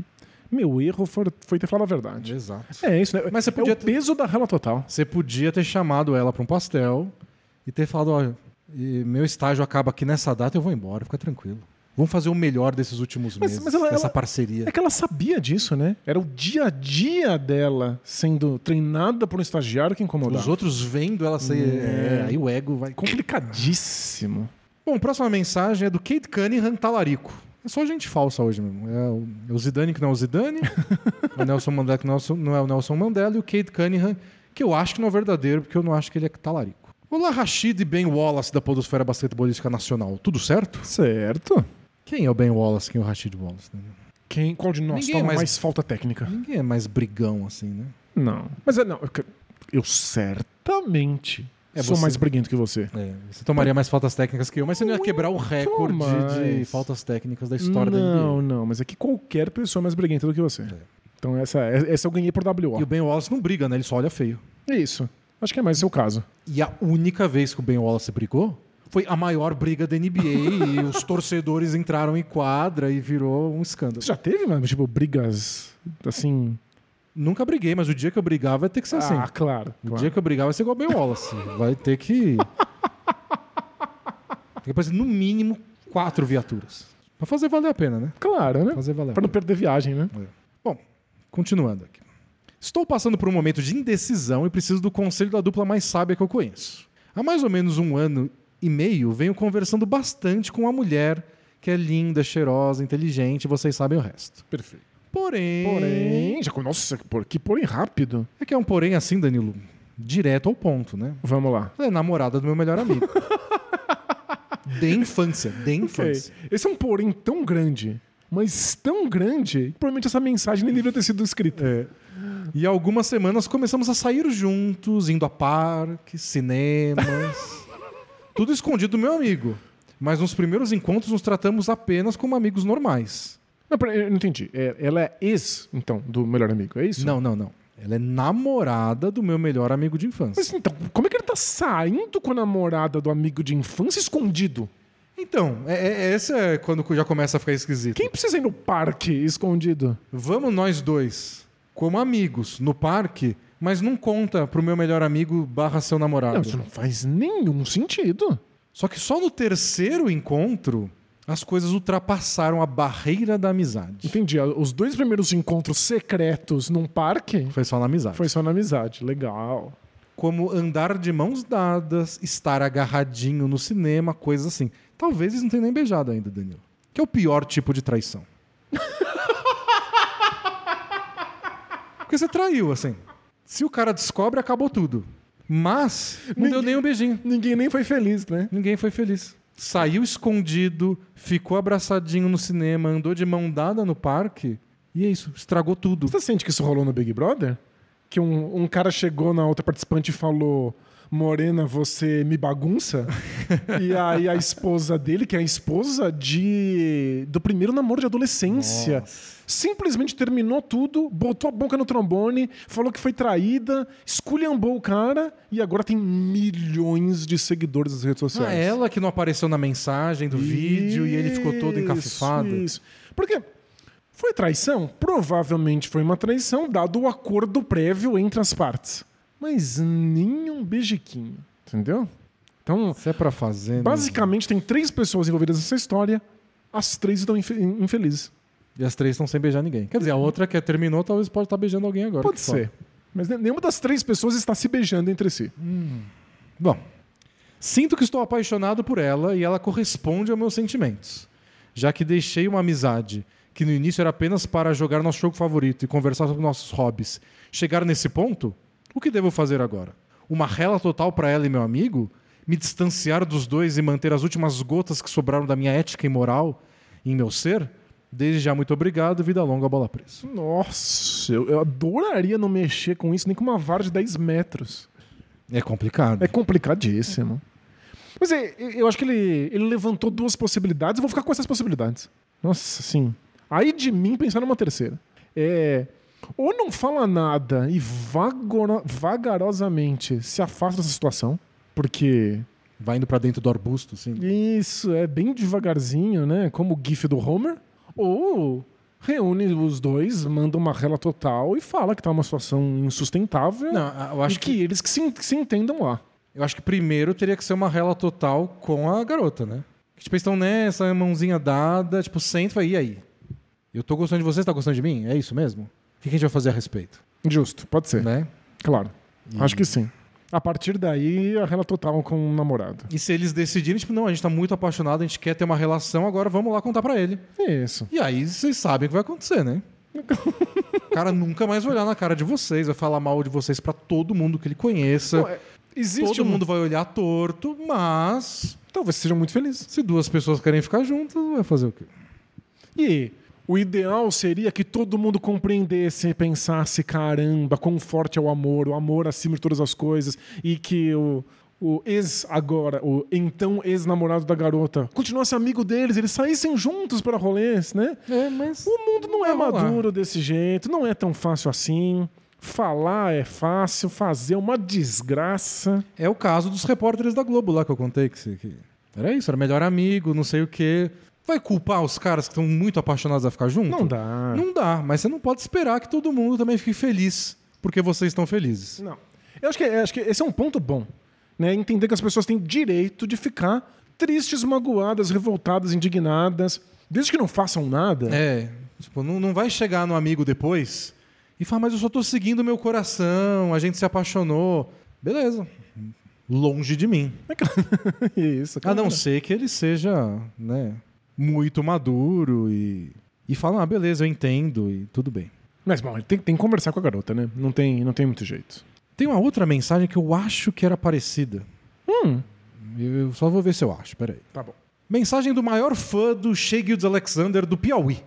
Meu erro foi, foi ter falado a verdade. Exato. É isso, né? Mas você podia é o peso ter... da rela total. Você podia ter chamado ela para um pastel e ter falado, olha, meu estágio acaba aqui nessa data, eu vou embora, fica tranquilo. Vamos fazer o melhor desses últimos meses, mas, mas ela, dessa ela, parceria. É que ela sabia disso, né? Era o dia a dia dela sendo treinada por um estagiário que incomodava. Os outros vendo ela sair... É. É, aí o ego vai... Complicadíssimo. Bom, a próxima mensagem é do Cade Cunningham Talarico. É só gente falsa hoje mesmo. É o, é o Zidane que não é o Zidane, o Nelson Mandela que não é o, não é o Nelson Mandela, e o Cade Cunningham, que eu acho que não é verdadeiro, porque eu não acho que ele é talarico. Olá, Rashid e Ben Wallace da Podosfera Basquetebolística Nacional. Tudo certo? Certo. Quem é o Ben Wallace? Quem é o Rashid Wallace? Né? Quem, qual de nós Ninguém toma é mais, mais falta técnica? Ninguém é mais brigão assim, né? Não. Mas é, não, eu, eu certamente é sou você. mais briguento que você. É, você tomaria mais faltas técnicas que eu, mas você não ia quebrar o recorde de, de faltas técnicas da história não, da N B A. Não, não, mas é que qualquer pessoa é mais briguenta do que você. É. Então essa, essa eu ganhei por W O. E o Ben Wallace não briga, né? Ele só olha feio. É isso. Acho que é mais o seu caso. E a única vez que o Ben Wallace brigou foi a maior briga da N B A e os torcedores entraram em quadra e virou um escândalo. Você já teve, mano, tipo, brigas assim... Nunca briguei, mas o dia que eu brigar vai ter que ser assim. Ah, claro. O claro. dia que eu brigar vai ser igual o Ben Wallace. Vai ter que... Tem que aparecer no mínimo quatro viaturas. Pra fazer valer a pena, né? Claro, né? Fazer valer pra não perder viagem, né? É. Bom, continuando aqui. Estou passando por um momento de indecisão e preciso do conselho da dupla mais sábia que eu conheço. Há mais ou menos um ano e meio venho conversando bastante com uma mulher que é linda, cheirosa, inteligente, vocês sabem o resto. Perfeito. Porém... Porém... Já, nossa, que porém rápido. É que é um porém assim, Danilo, direto ao ponto, né? Vamos lá. Ela é namorada do meu melhor amigo. De infância, de infância. Okay. Esse é um porém tão grande, mas tão grande, que provavelmente essa mensagem nem deveria ter sido escrita. É. E há algumas semanas começamos a sair juntos, indo a parques, cinemas... Tudo escondido do meu amigo. Mas nos primeiros encontros nos tratamos apenas como amigos normais. Não, eu não entendi. É, ela é ex, então, do melhor amigo, é isso? Não, não, não. Ela é namorada do meu melhor amigo de infância. Mas então, como é que ele tá saindo com a namorada do amigo de infância escondido? Então, é, é, esse é quando já começa a ficar esquisito. Quem precisa ir no parque escondido? Vamos nós dois, como amigos, no parque, mas não conta pro meu melhor amigo barra seu namorado. Não, isso não faz nenhum sentido. Só que só no terceiro encontro, as coisas ultrapassaram a barreira da amizade. Entendi. Os dois primeiros encontros secretos num parque... Foi só na amizade. Foi só na amizade. Legal. Como andar de mãos dadas, estar agarradinho no cinema, coisas assim. Talvez eles não tenham nem beijado ainda, Danilo. Que é o pior tipo de traição. Porque você traiu, assim. Se o cara descobre, acabou tudo. Mas não ninguém, deu nem um beijinho. Ninguém nem foi feliz, né? Ninguém foi feliz. Saiu escondido, ficou abraçadinho no cinema, andou de mão dada no parque. E é isso, estragou tudo. Você sente que isso rolou no Big Brother? Que um, um cara chegou na outra participante e falou: Morena, você me bagunça. E aí a esposa dele, que é a esposa de do primeiro namoro de adolescência, Nossa. simplesmente terminou tudo, botou a boca no trombone, falou que foi traída, esculhambou o cara e agora tem milhões de seguidores nas redes sociais. Ah, ela que não apareceu na mensagem do vídeo e ele ficou todo encafifado. Isso. Porque foi traição? Provavelmente foi uma traição, dado o acordo prévio entre as partes. Mas nenhum beijiquinho, entendeu? Então, Se é pra fazer... né? basicamente tem três pessoas envolvidas nessa história, as três estão infe- infelizes. E as três estão sem beijar ninguém. Quer dizer, a outra que terminou talvez pode estar beijando alguém agora. Pode que ser. foda. Mas ne- nenhuma das três pessoas está se beijando entre si. Bom, sinto que estou apaixonado por ela e ela corresponde aos meus sentimentos. Já que deixei uma amizade que no início era apenas para jogar nosso jogo favorito e conversar sobre nossos hobbies, chegar nesse ponto, o que devo fazer agora? Uma rela total para ela e meu amigo? Me distanciar dos dois e manter as últimas gotas que sobraram da minha ética e moral em meu ser? Desde já, muito obrigado. Vida longa, bola presa. Nossa, eu, eu adoraria não mexer com isso nem com uma vara de dez metros. É complicado. É complicadíssimo. Mas é, eu acho que ele, ele levantou duas possibilidades. Eu vou ficar com essas possibilidades. Nossa, sim. Aí de mim pensar numa terceira. É... Ou não fala nada e vagora, vagarosamente se afasta dessa situação, porque... Vai indo pra dentro do arbusto, assim. Isso, é bem devagarzinho, né? Como o gif do Homer. Ou reúne os dois, manda uma rela total e fala que tá uma situação insustentável. Não, eu acho e que, que... eles que se, que se entendam lá. Eu acho que primeiro teria que ser uma rela total com a garota, né? Que, tipo, eles estão nessa, mãozinha dada, tipo, senta e fala, e aí? Eu tô gostando de você, você tá gostando de mim? É isso mesmo? O que a gente vai fazer a respeito? Justo, pode ser. Né? Claro. E- Acho que sim. A partir daí, a rela total com o namorado. E se eles decidirem, tipo, não, a gente tá muito apaixonado, a gente quer ter uma relação, agora vamos lá contar pra ele. Isso. E aí vocês sabem o que vai acontecer, né? O cara nunca mais vai olhar na cara de vocês, vai falar mal de vocês pra todo mundo que ele conheça. Não, é- Existe Todo um- mundo vai olhar torto, mas Talvez sejam muito felizes. se duas pessoas querem ficar juntas, vai fazer o quê? E o ideal seria que todo mundo compreendesse e pensasse, caramba, quão forte é o amor, o amor acima de todas as coisas, e que o, o ex agora, o então ex-namorado da garota, continuasse amigo deles, eles saíssem juntos para rolês, né? É, mas... O mundo não é Vai rolar. maduro desse jeito, não é tão fácil assim. Falar é fácil, fazer é uma desgraça. É o caso dos repórteres da Globo lá que eu contei. Que, se- que era isso, era melhor amigo, não sei o quê. Vai culpar os caras que estão muito apaixonados a ficar junto? Não dá. Não dá, mas você não pode esperar que todo mundo também fique feliz porque vocês estão felizes. Não. Eu acho que, eu acho que esse é um ponto bom. Né? Entender que as pessoas têm direito de ficar tristes, magoadas, revoltadas, indignadas, desde que não façam nada. É, tipo, não, não vai chegar no amigo depois e falar, mas eu só tô seguindo meu coração, a gente se apaixonou. Beleza. Longe de mim. Isso, A cara. não ser que ele seja, né, muito maduro e, e fala, ah, beleza, eu entendo e tudo bem. Mas, bom, tem, tem que conversar com a garota, né? Não tem, não tem muito jeito. Tem uma outra mensagem que eu acho que era parecida. Hum, Eu só vou ver se eu acho, peraí. tá bom. Mensagem do maior fã do Shea Gildes Alexander do Piauí.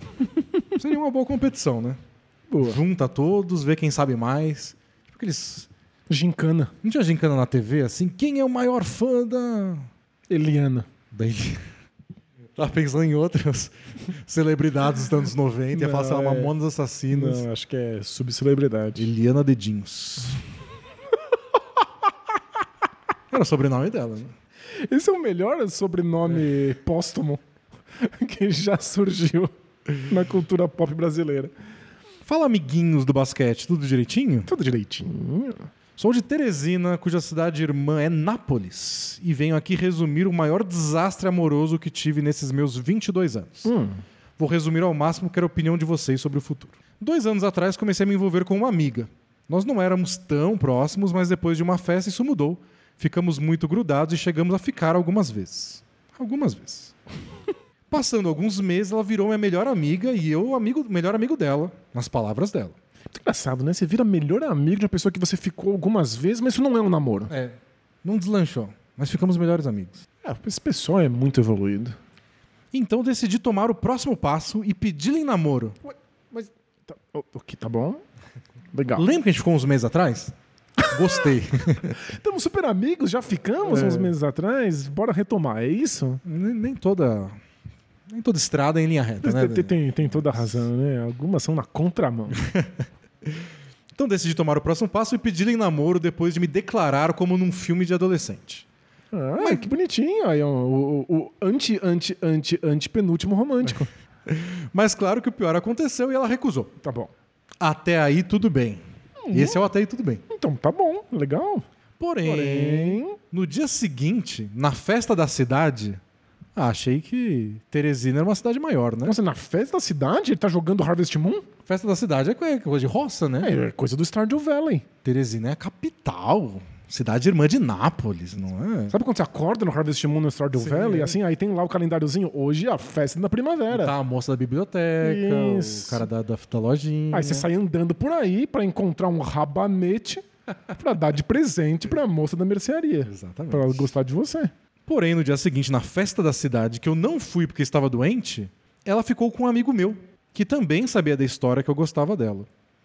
Seria uma boa competição, né? Boa. Junta todos, vê quem sabe mais. Tipo aqueles... Gincana. Não tinha gincana na T V assim? Quem é o maior fã da... Eliana. da Eli- Tava pensando em outras celebridades dos anos noventa. Ia falar, sei lá, Não, é. Mamonas Assassinas. Não, acho que é subcelebridade. Eliana Dedinhos. Era o sobrenome dela, né? Esse é o melhor sobrenome póstumo que já surgiu na cultura pop brasileira. Fala, amiguinhos do basquete, tudo direitinho? Tudo direitinho. Sou de Teresina, cuja cidade irmã é Nápoles, e venho aqui resumir o maior desastre amoroso que tive nesses meus vinte e dois anos. Hum. Vou resumir ao máximo que era a opinião de vocês sobre o futuro. Dois anos atrás comecei a me envolver com uma amiga. Nós não éramos tão próximos, mas depois de uma festa isso mudou. Ficamos muito grudados e chegamos a ficar algumas vezes. Algumas vezes. Passando alguns meses, ela virou minha melhor amiga e eu, amigo, melhor amigo dela, nas palavras dela. Muito engraçado, né? Você vira melhor amigo de uma pessoa que você ficou algumas vezes, mas isso não é um namoro. É. Não deslanchou, mas ficamos melhores amigos. É, esse pessoal é muito evoluído. Então decidi tomar o próximo passo e pedi-lhe em namoro. Mas. Tá, o, o que tá bom? Legal. Lembra que a gente ficou uns meses atrás? Gostei. Estamos super amigos, já ficamos É. uns meses atrás. Bora retomar, é isso? nem, nem toda... Nem toda estrada é em linha reta, né? Tem, tem, tem toda a razão, né? Algumas são na contramão. Então decidi tomar o próximo passo e pedi-lhe em namoro depois de me declarar como num filme de adolescente. Ah, que bonitinho. Aí, ó, o, o, o anti, anti, anti, anti penúltimo romântico. Mas claro que o pior aconteceu e ela recusou. Tá bom. Até aí tudo bem. Esse é o até aí tudo bem. Então tá bom, legal. Porém, Porém- no dia seguinte, na festa da cidade, ah, achei que Teresina era uma cidade maior, né? Nossa, na festa da cidade ele tá jogando Harvest Moon? Festa da cidade é co- é coisa de roça, né? É coisa do Stardew Valley. Teresina é a capital. Cidade irmã de Nápoles, não é? Sabe quando você acorda no Harvest Moon no Stardew Sim, Valley? é. Assim, aí tem lá o calendáriozinho. Hoje é a festa da primavera. Tá a moça da biblioteca, Isso. o cara da, da, da lojinha. Aí você sai andando por aí pra encontrar um rabanete pra dar de presente pra moça da mercearia. Exatamente. Pra ela gostar de você. Porém, no dia seguinte, na festa da cidade, que eu não fui porque estava doente, ela ficou com um amigo meu, que também sabia da história que eu gostava dela.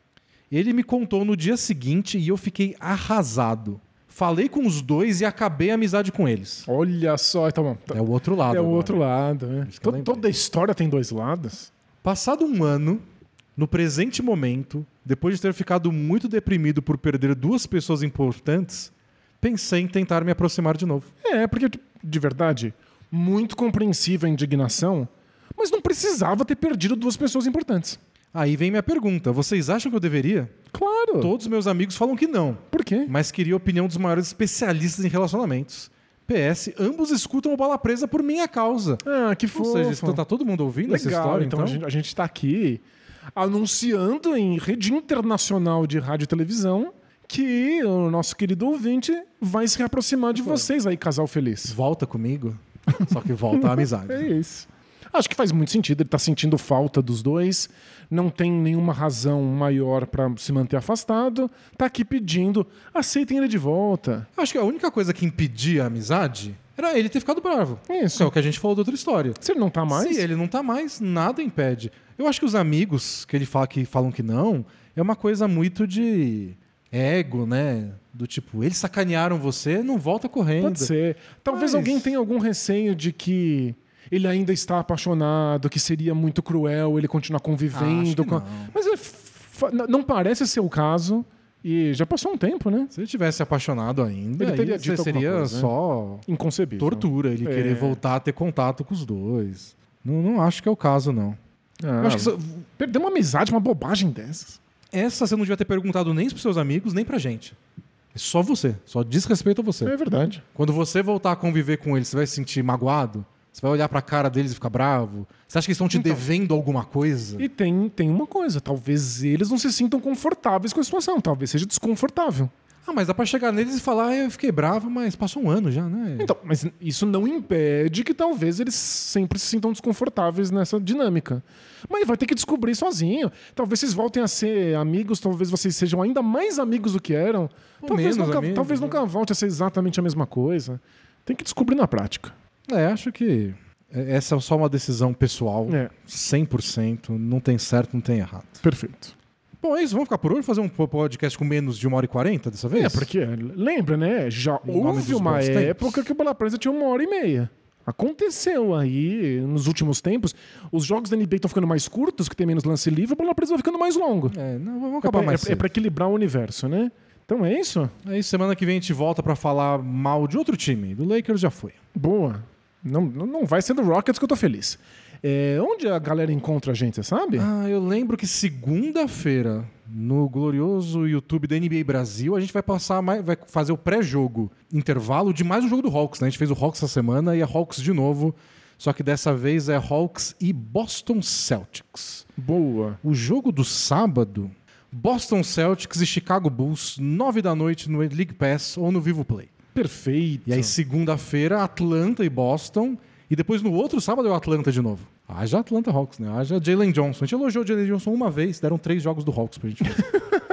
Ele me contou no dia seguinte e eu fiquei arrasado. Falei com os dois e acabei a amizade com eles. Olha só, tá bom. É o outro lado. É o agora. outro lado, né? Isso que eu To- lembrei. Toda história tem dois lados. Passado um ano, no presente momento, depois de ter ficado muito deprimido por perder duas pessoas importantes, pensei em tentar me aproximar de novo. É, porque, de verdade, muito compreensível a indignação, mas não precisava ter perdido duas pessoas importantes. Aí vem minha pergunta: vocês acham que eu deveria? Claro. Todos meus amigos falam que não, Por quê? mas queria a opinião dos maiores especialistas em relacionamentos. P S, ambos escutam o Bola Presa por minha causa. Ah, que Ou fofo. seja, então tá todo mundo ouvindo essa Legal, história, então, então? a gente, a gente tá aqui anunciando em rede internacional de rádio e televisão que o nosso querido ouvinte vai se reaproximar de vocês aí, casal feliz. Volta comigo, só que volta a amizade. É isso. Acho que faz muito sentido. Ele tá sentindo falta dos dois, não tem nenhuma razão maior pra se manter afastado, tá aqui pedindo, aceitem ele de volta. Acho que a única coisa que impedia a amizade era ele ter ficado bravo. Isso. Que é o que a gente falou da outra história. Se ele não tá mais, Se ele não tá mais, nada impede. Eu acho que os amigos que ele fala que falam que não, é uma coisa muito de ego, né? Do tipo, eles sacanearam você, não volta correndo. pode ser. Talvez Mas- alguém tenha algum receio de que ele ainda está apaixonado, que seria muito cruel ele continuar convivendo. Acho que com... não. Mas é fa- n- não parece ser o caso. E já passou um tempo, né? Se ele tivesse apaixonado ainda, Ele aí teria dito seria alguma coisa, né? só Inconcebível. tortura, ele É. querer voltar a ter contato com os dois. Não, não acho que é o caso, não. Ah, Eu acho que isso- Perder uma amizade, uma bobagem dessas. essa você não devia ter perguntado nem pros seus amigos, nem pra gente. É só você. Só diz respeito a você. É verdade. Quando você voltar a conviver com eles, você vai se sentir magoado? Você vai olhar pra cara deles e ficar bravo? Você acha que eles estão te Então. devendo alguma coisa? E tem, tem uma coisa, talvez eles não se sintam confortáveis com a situação, talvez seja desconfortável. Ah, mas dá pra chegar neles e falar, ah, eu fiquei bravo, mas passou um ano já, né? Então, mas isso não impede que talvez eles sempre se sintam desconfortáveis nessa dinâmica. Mas vai ter que descobrir sozinho. Talvez vocês voltem a ser amigos, talvez vocês sejam ainda mais amigos do que eram. Ou Talvez, menos nunca, amigos, talvez né? nunca volte a ser exatamente a mesma coisa. Tem que descobrir na prática. É, acho que essa é só uma decisão pessoal, É. cem por cento, não tem certo, não tem errado. Perfeito. Bom, é isso, vamos ficar por hoje, fazer um podcast com menos de uma hora e quarenta dessa vez? É, porque, lembra, né? Já Em nome houve dos uma bons época tempos. que o Bola Presa tinha uma hora e meia. Aconteceu aí, nos últimos tempos, os jogos da N B A estão ficando mais curtos, que tem menos lance livre, o Bola Presa vai ficando mais longo. É, não, vamos É acabar pra, mais é, é cedo. pra equilibrar o universo, né? Então é isso? Aí semana que vem a gente volta pra falar mal de outro time. Do Lakers já foi. Boa. Não, não não vai ser do Rockets que eu tô feliz. É, onde a galera encontra a gente, você sabe? Ah, eu lembro que segunda-feira, no glorioso YouTube da N B A Brasil, a gente vai passar mais, vai fazer o pré-jogo, intervalo de mais um jogo do Hawks, né? A gente fez o Hawks essa semana e é Hawks de novo, só que dessa vez é Hawks e Boston Celtics. Boa. O jogo do sábado, Boston Celtics e Chicago Bulls, nove da noite no League Pass ou no Vivo Play. Perfeito. E aí segunda-feira, Atlanta e Boston, e depois no outro sábado é o Atlanta de novo. Haja Atlanta Hawks, né? Haja Jalen Johnson. A gente elogiou o Jalen Johnson uma vez, deram três jogos do Hawks pra gente ver.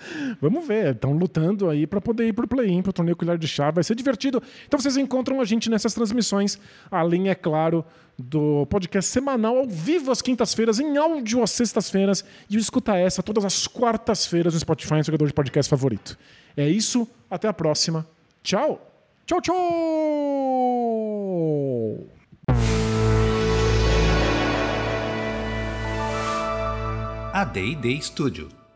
Vamos ver, estão lutando aí para poder ir pro play-in, pro torneio colher de chá, vai ser divertido. Então vocês encontram a gente nessas transmissões, além, é claro, do podcast semanal ao vivo às quintas-feiras, em áudio às sextas-feiras, e o Escuta Essa todas as quartas-feiras no Spotify, no jogador de podcast favorito. É isso, até a próxima. Tchau! Tchau, tchau! A D e D Studio.